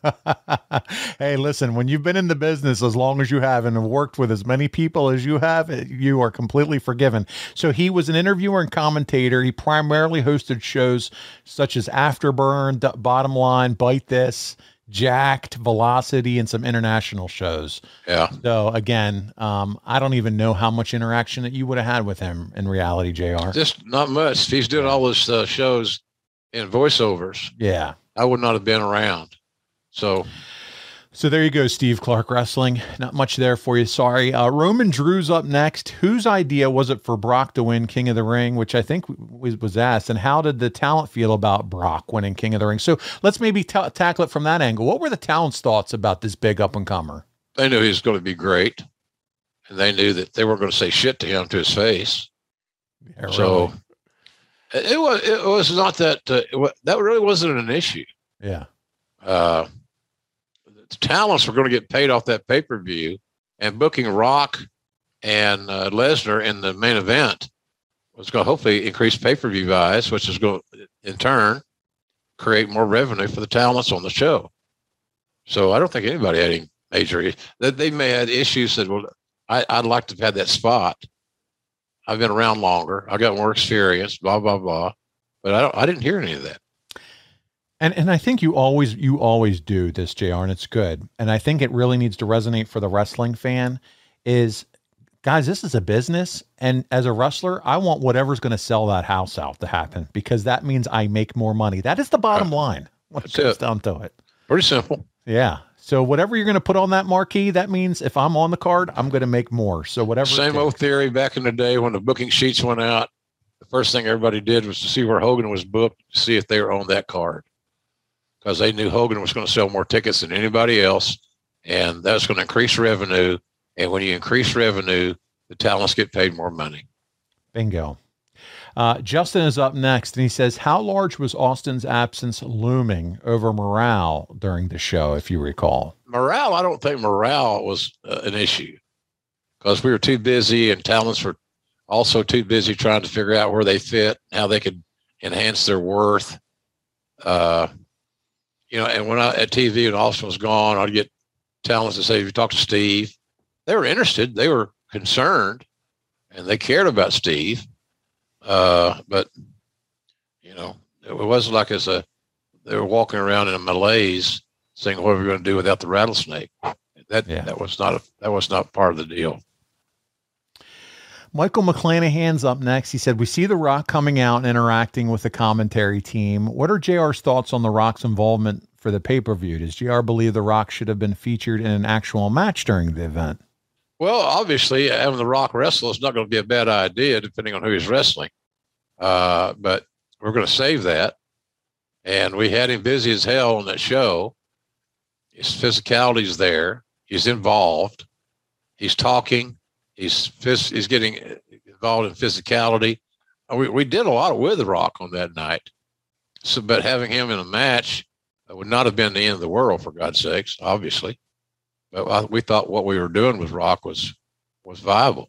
Hey, listen, when you've been in the business as long as you have and have worked with as many people as you have, you are completely forgiven. So he was an interviewer and commentator. He primarily hosted shows such as Afterburn, Bottom Line, Bite This, Jacked, Velocity, and some international shows. Yeah. So again, um, I don't even know how much interaction that you would have had with him in reality, J R. Just not much. If he's doing all those uh, shows in voiceovers, yeah, I would not have been around. So, so there you go, Steve Clark Wrestling. Not much there for you. Sorry. Uh, Roman Drew's up next. Whose idea was it for Brock to win King of the Ring, which I think was, was asked, and how did the talent feel about Brock winning King of the Ring? So let's maybe ta- tackle it from that angle. What were the talent's thoughts about this big up-and-comer? They knew he was going to be great, and they knew that they weren't going to say shit to him to his face. Yeah, really. So it was it was not that uh, it was, that really wasn't an issue. Yeah. Uh, the talents were going to get paid off that pay-per-view, and booking Rock and uh, Lesnar in the main event was going to hopefully increase pay-per-view buys, which is going to, in turn, create more revenue for the talents on the show. So I don't think anybody had any major that they may have had issues that, well, I, I'd like to have had that spot. I've been around longer. I got more experience, blah, blah, blah. But I don't, I didn't hear any of that. And and I think you always you always do this, J R, and it's good. And I think it really needs to resonate for the wrestling fan is, guys, this is a business. And as a wrestler, I want whatever's going to sell that house out to happen, because that means I make more money. That is the bottom line when it comes down to it. Pretty simple. Yeah. So whatever you're going to put on that marquee, that means if I'm on the card, I'm going to make more. So whatever. Same old theory back in the day when the booking sheets went out. The first thing everybody did was to see where Hogan was booked, to see if they were on that card, because they knew Hogan was going to sell more tickets than anybody else, and that's going to increase revenue. And when you increase revenue, the talents get paid more money. Bingo. Uh, Justin is up next, and he says, how large was Austin's absence looming over morale during the show, if you recall? Morale, I don't think morale was uh, an issue, because we were too busy, and talents were also too busy trying to figure out where they fit, how they could enhance their worth. Uh, you know, and when I at T V and Austin was gone, I'd get talents to say, if you talk to Steve, they were interested, they were concerned, and they cared about Steve. Uh, but, you know, it wasn't like as a, they were walking around in a malaise saying, what are we going to do without the rattlesnake? That, yeah. that was not a, that was not part of the deal. Michael McClanahan's up next. He said, we see The Rock coming out and interacting with the commentary team. What are J R's thoughts on The Rock's involvement for the pay-per-view? Does J R believe The Rock should have been featured in an actual match during the event? Well, obviously, having The Rock wrestle is not going to be a bad idea, depending on who he's wrestling. Uh, but we're going to save that. And we had him busy as hell on that show. His physicality is there. He's involved. He's talking. He's phys- he's getting involved in physicality. We we did a lot with The Rock on that night. So, but having him in a match would not have been the end of the world, for God's sakes, obviously. But we thought what we were doing with Rock was was viable.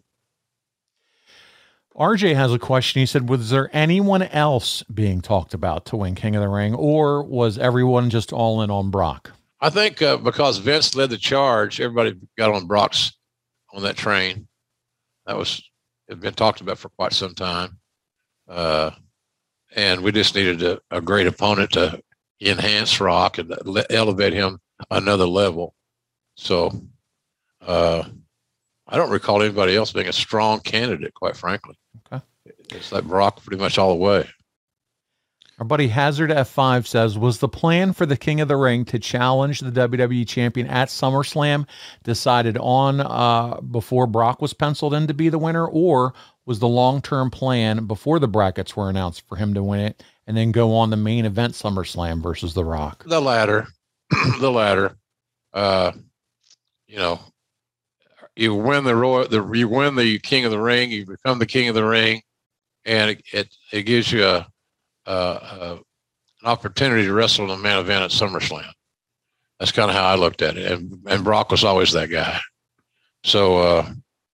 R J has a question. He said, was there anyone else being talked about to win King of the Ring, or was everyone just all in on Brock? I think uh, because Vince led the charge, everybody got on Brock's on that train. That was had been talked about for quite some time. Uh, and we just needed a, a great opponent to enhance Rock and le- elevate him another level. So uh, I don't recall anybody else being a strong candidate, quite frankly. Okay. It's like Brock pretty much all the way. Our buddy Hazard F five says, was the plan for the King of the Ring to challenge the W W E champion at SummerSlam decided on uh, before Brock was penciled in to be the winner, or was the long-term plan before the brackets were announced for him to win it and then go on the main event SummerSlam versus The Rock? The latter. the latter. Uh, you know, you win the, Royal, the you win the King of the Ring, you become the King of the Ring, and it it, it gives you a Uh, uh, an opportunity to wrestle in a main event at SummerSlam. That's kind of how I looked at it. And, and Brock was always that guy. So uh,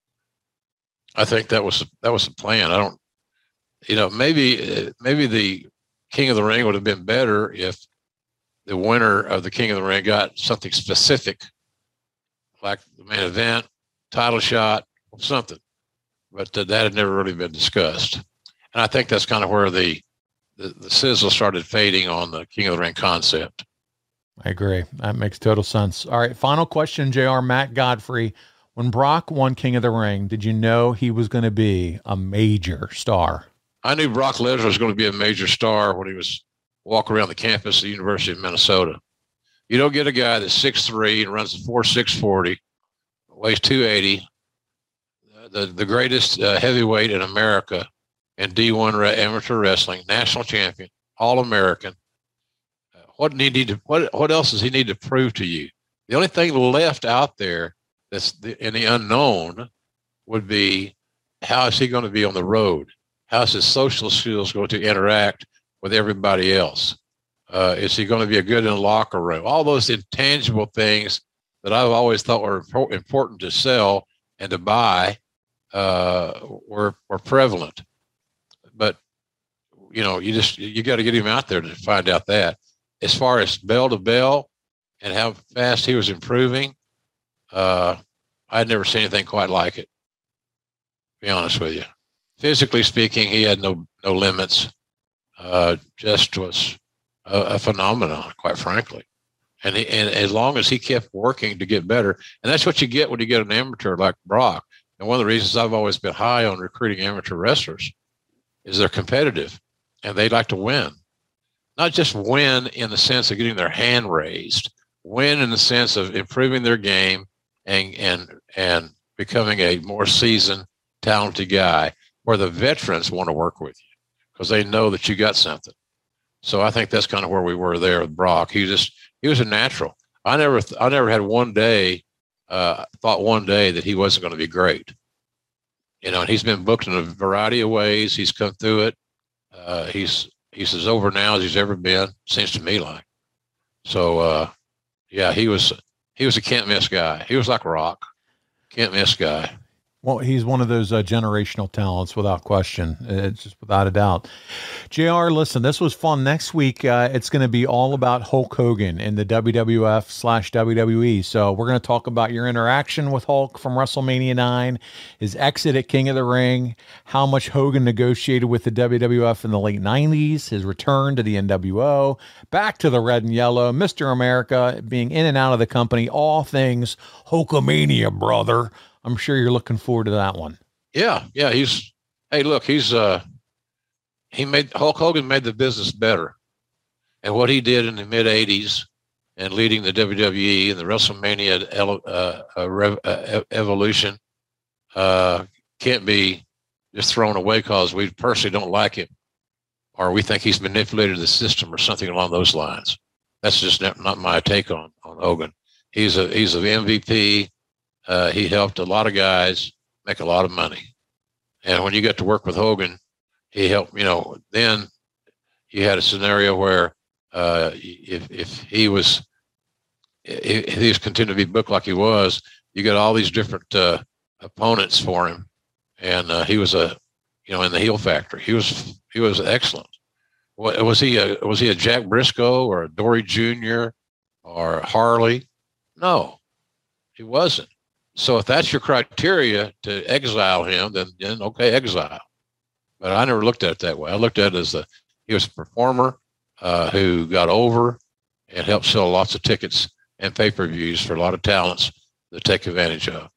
I think that was, that was the plan. I don't, you know, maybe, maybe the King of the Ring would have been better if the winner of the King of the Ring got something specific, like the main event, title shot, something. But uh, that had never really been discussed. And I think that's kind of where the, The, the sizzle started fading on the King of the Ring concept. I agree. That makes total sense. All right. Final question, J R. Matt Godfrey. When Brock won King of the Ring, did you know he was going to be a major star? I knew Brock Lesnar was going to be a major star when he was walking around the campus of the University of Minnesota. You don't get a guy that's six three and runs a four six forty, weighs two eighty, the, the greatest uh, heavyweight in America, and D one amateur wrestling, national champion, All-American. Uh, what need he to, what what else does he need to prove to you? The only thing left out there that's the, in the unknown would be, how is he going to be on the road? How is his social skills going to interact with everybody else? Uh, is he going to be a good in the locker room? All those intangible things that I've always thought were important to sell and to buy uh, were were prevalent. But, you know, you just, you got to get him out there to find out that. As far as bell to bell and how fast he was improving, uh, I'd never seen anything quite like it, to be honest with you. Physically speaking, he had no, no limits, uh, just was a, a phenomenon, quite frankly. And, he, and as long as he kept working to get better, and that's what you get when you get an amateur like Brock. And one of the reasons I've always been high on recruiting amateur wrestlers is they're competitive and they like to win. Not just win in the sense of getting their hand raised, win in the sense of improving their game and and and becoming a more seasoned, talented guy, where the veterans want to work with you because they know that you got something. So I think that's kind of where we were there with Brock. He just he was a natural. I never I never had one day uh, thought one day that he wasn't going to be great. You know, and he's been booked in a variety of ways. He's come through it. Uh, he's he's as over now as he's ever been. Seems to me like. So uh, yeah, he was he was a can't miss guy. He was like Rock, can't miss guy. Well, he's one of those uh, generational talents without question. It's just without a doubt. J R, listen, this was fun. Next week, uh, it's going to be all about Hulk Hogan in the W W F slash W W E. So we're going to talk about your interaction with Hulk from WrestleMania nine, his exit at King of the Ring, how much Hogan negotiated with the W W F in the late nineties, his return to the N W O, back to the red and yellow, Mister America, being in and out of the company, all things Hulkamania, brother. I'm sure you're looking forward to that one. Yeah, yeah. He's hey, look, he's uh, he made Hulk Hogan made the business better, and what he did in the mid eighties and leading the W W E and the WrestleMania uh, uh, rev, uh, evolution uh, can't be just thrown away because we personally don't like him, or we think he's manipulated the system or something along those lines. That's just not, not my take on on Hogan. He's a he's an M V P. Uh, he helped a lot of guys make a lot of money. And when you got to work with Hogan, he helped, you know, then you had a scenario where uh, if, if he was, if he was continuing to be booked like he was, you got all these different uh, opponents for him. And uh, he was a, you know, in the heel factory, he was, he was excellent. What, was he a, was he a Jack Briscoe or a Dory Junior or Harley? No, he wasn't. So if that's your criteria to exile him, then, then okay, exile. But I never looked at it that way. I looked at it as the he was a performer uh, who got over and helped sell lots of tickets and pay-per-views for a lot of talents to take advantage of.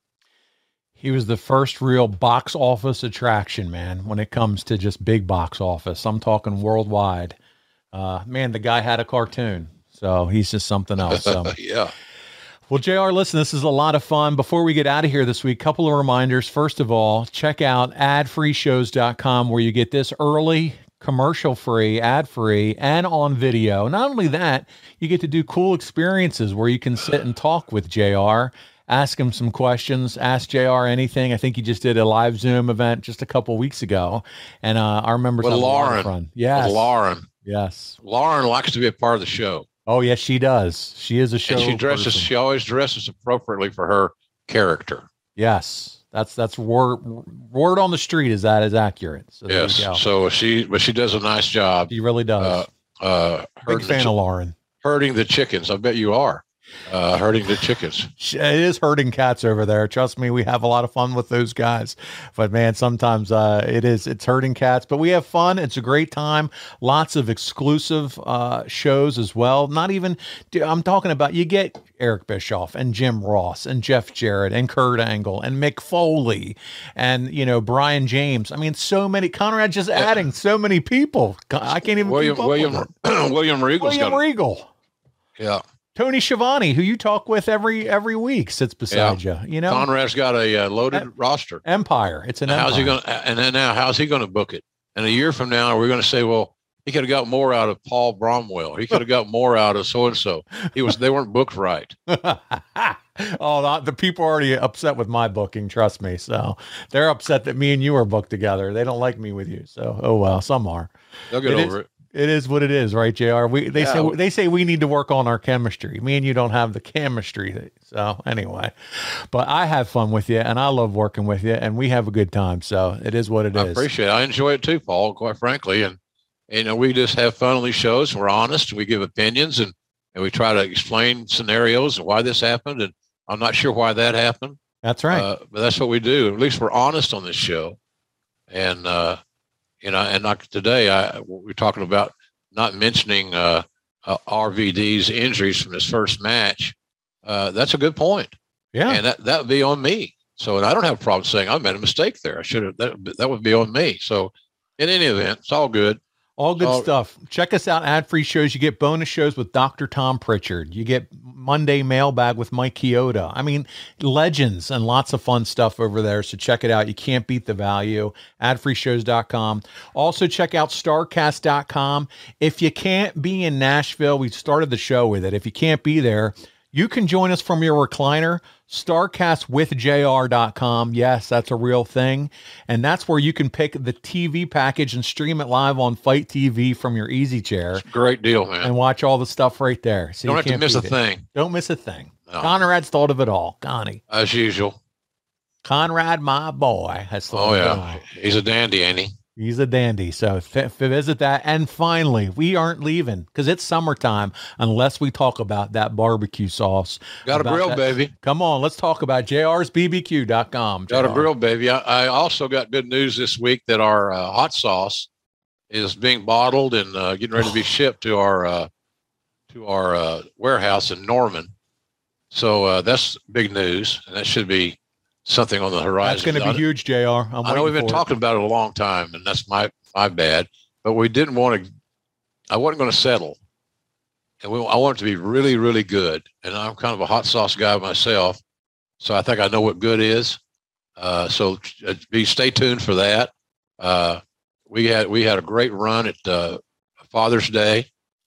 He was the first real box office attraction, man, when it comes to just big box office. I'm talking worldwide. Uh, man, the guy had a cartoon, so he's just something else. So. Yeah. Well, J R, listen, this is a lot of fun. Before we get out of here this week, couple of reminders. First of all, check out ad free shows dot com where you get this early, commercial-free, ad-free, and on video. Not only that, you get to do cool experiences where you can sit and talk with J R, ask him some questions, ask J R anything. I think he just did a live Zoom event just a couple weeks ago, and uh, I remember with Lauren. Yes. With Lauren. Yes. Lauren likes to be a part of the show. Oh, yes, she does. She is a show. And she dresses. person. She always dresses appropriately for her character. Yes, that's that's word word on the street is that is accurate. So there yes. you go. So she, but she does a nice job. She really does. Uh, uh, Big fan the, of Lauren. Herding the chickens. I bet you are. Uh, herding the chickens. It is herding cats over there. Trust me, we have a lot of fun with those guys. But man, sometimes uh, it is it's herding cats. But we have fun. It's a great time. Lots of exclusive uh, shows as well. Not even I'm talking about you get Eric Bischoff and Jim Ross and Jeff Jarrett and Kurt Angle and Mick Foley and you know Brian James. I mean, so many. Conrad just adding so many people. I can't even. William keep up William with it. William Regal. William Regal. Yeah. Tony Schiavone, who you talk with every every week, sits beside yeah. you. You know, Conrad's got a uh, loaded em- roster. Empire. It's an now, empire. how's he going? And then now, how's he going to book it? And a year from now, we're going to say, well, he could have got more out of Paul Bromwell. He could have got more out of so and so. He was. They weren't booked right. Oh, the, the people are already upset with my booking. Trust me. So they're upset that me and you are booked together. They don't like me with you. So oh well, some are. They'll get it over is, it. It is what it is, right, J R? We they Yeah. say they say we need to work on our chemistry. Me and you don't have the chemistry. So anyway, but I have fun with you, and I love working with you, and we have a good time. So it is what it I is. appreciate it. I enjoy it too, Paul. Quite frankly, and you know, we just have fun on these shows. We're honest. And we give opinions, and and we try to explain scenarios and why this happened. And I'm not sure why that happened. That's right. Uh, but that's what we do. At least we're honest on this show. And, uh, you know, and like today, I, we're talking about not mentioning uh, uh, R V D's injuries from his first match. Uh, that's a good point. Yeah. And that, that would be on me. So, and I don't have a problem saying I made a mistake there. I should have, that, that would be on me. So in any event, it's all good. All good Oh. stuff. Check us out, ad-free shows. You get bonus shows with Doctor Tom Pritchard. You get Monday Mailbag with Mike Chioda. I mean, legends and lots of fun stuff over there. So check it out. You can't beat the value. ad free shows dot com. Also check out starcast dot com. If you can't be in Nashville, we started the show with it. If you can't be there, you can join us from your recliner, starcast with j r dot com. Yes, that's a real thing. And that's where you can pick the T V package and stream it live on Fight T V from your easy chair Great deal, man. and watch all the stuff right there. So Don't you have to can't miss a beat it. thing, Don't miss a thing. No. Conrad's thought of it all. Connie. as usual. Conrad, my boy, has thought Oh, of it yeah. all. He's a dandy, ain't he? He's a dandy. So f- f- visit that. And finally, we aren't leaving because it's summertime unless we talk about that barbecue sauce. Got a About grill, that- baby. Come on, let's talk about j r's b b q dot com. Got a grill, baby. I, I also got good news this week that our uh, hot sauce is being bottled and uh, getting ready to be shipped to our uh, to our uh, warehouse in Norman. So uh, that's big news, and that should be something on the horizon. That's going to I- be huge, J R. I'm I know we've waiting been for it. talking about it a long time, and that's my my bad. But we didn't want to. I wasn't going to settle, and we, I want it to be really, really good. And I'm kind of a hot sauce guy myself, so I think I know what good is. Uh, so uh, be stay tuned for that. Uh, we had we had a great run at uh, Father's Day.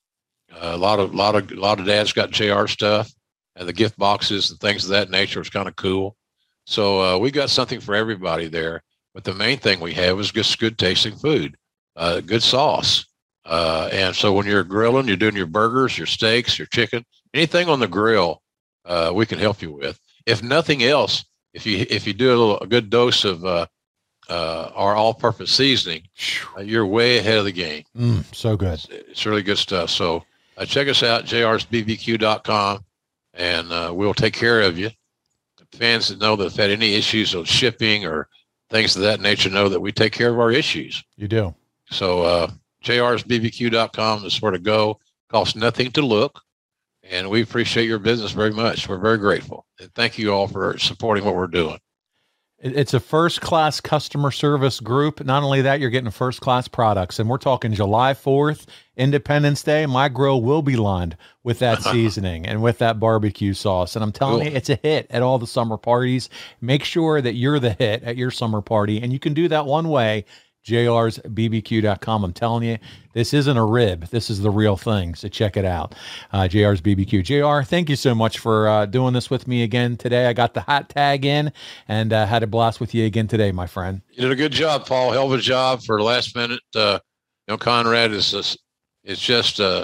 Uh, a lot of lot of a lot of dads got J R stuff, and the gift boxes and things of that nature was kind of cool. So uh, we got something for everybody there. But the main thing we have is just good tasting food, uh, good sauce. Uh, and so when you're grilling, you're doing your burgers, your steaks, your chicken, anything on the grill, uh, we can help you with. If nothing else, if you if you do a, little, a good dose of uh, uh, our all-purpose seasoning, uh, you're way ahead of the game. Mm, so good. It's, it's really good stuff. So uh, check us out, j r's b b q dot com, and uh, we'll take care of you. Fans that know that have had any issues of shipping or things of that nature know that we take care of our issues. You do. So uh, j r's b b q dot com is where to go. Costs nothing to look. And we appreciate your business very much. We're very grateful. And thank you all for supporting what we're doing. It- It's a first-class customer service group. Not only that, you're getting first-class products. And we're talking July fourth, Independence Day. My grill will be lined with that seasoning and with that barbecue sauce. And I'm telling Cool. you, it's a hit at all the summer parties. Make sure that you're the hit at your summer party. And you can do that one way, j r's b b q dot com. I'm telling you, this isn't a rib. This is the real thing. So check it out. Uh, J R's B B Q. J R, thank you so much for uh, doing this with me again today. I got the hot tag in and uh, had a blast with you again today, my friend. You did a good job, Paul. Hell of a job for last minute. Uh, you know, Conrad is just, is just uh,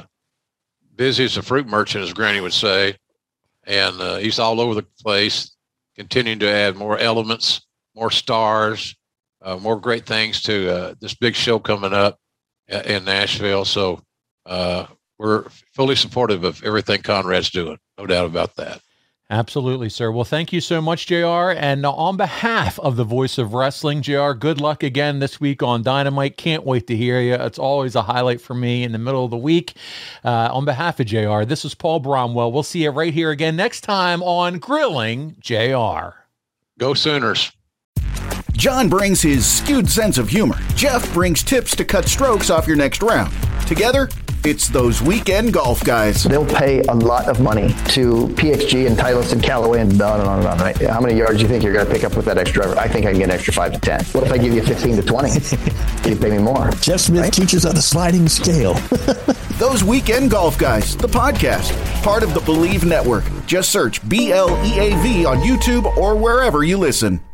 busy as a fruit merchant, as Granny would say. And uh, he's all over the place, continuing to add more elements, more stars, uh, more great things to uh, this big show coming up in Nashville. So uh, we're fully supportive of everything Conrad's doing. No doubt about that. Absolutely, sir. Well, thank you so much, J R. And on behalf of the Voice of Wrestling, J R, good luck again this week on Dynamite. Can't wait to hear you. It's always a highlight for me in the middle of the week. Uh, on behalf of J R, this is Paul Bromwell. We'll see you right here again next time on Grilling J R. Go Sooners. John brings his skewed sense of humor. Jeff brings tips to cut strokes off your next round. Together, it's those weekend golf guys. They'll pay a lot of money to P X G and Titleist and Callaway and on and on and on, right? How many yards do you think you're going to pick up with that extra driver? I think I can get an extra five to ten. What if I give you fifteen to twenty? You pay me more. Jeff Smith Right? teaches on a sliding scale. Those Weekend Golf Guys, the podcast, part of the Believe Network. Just search B L E A V on YouTube or wherever you listen.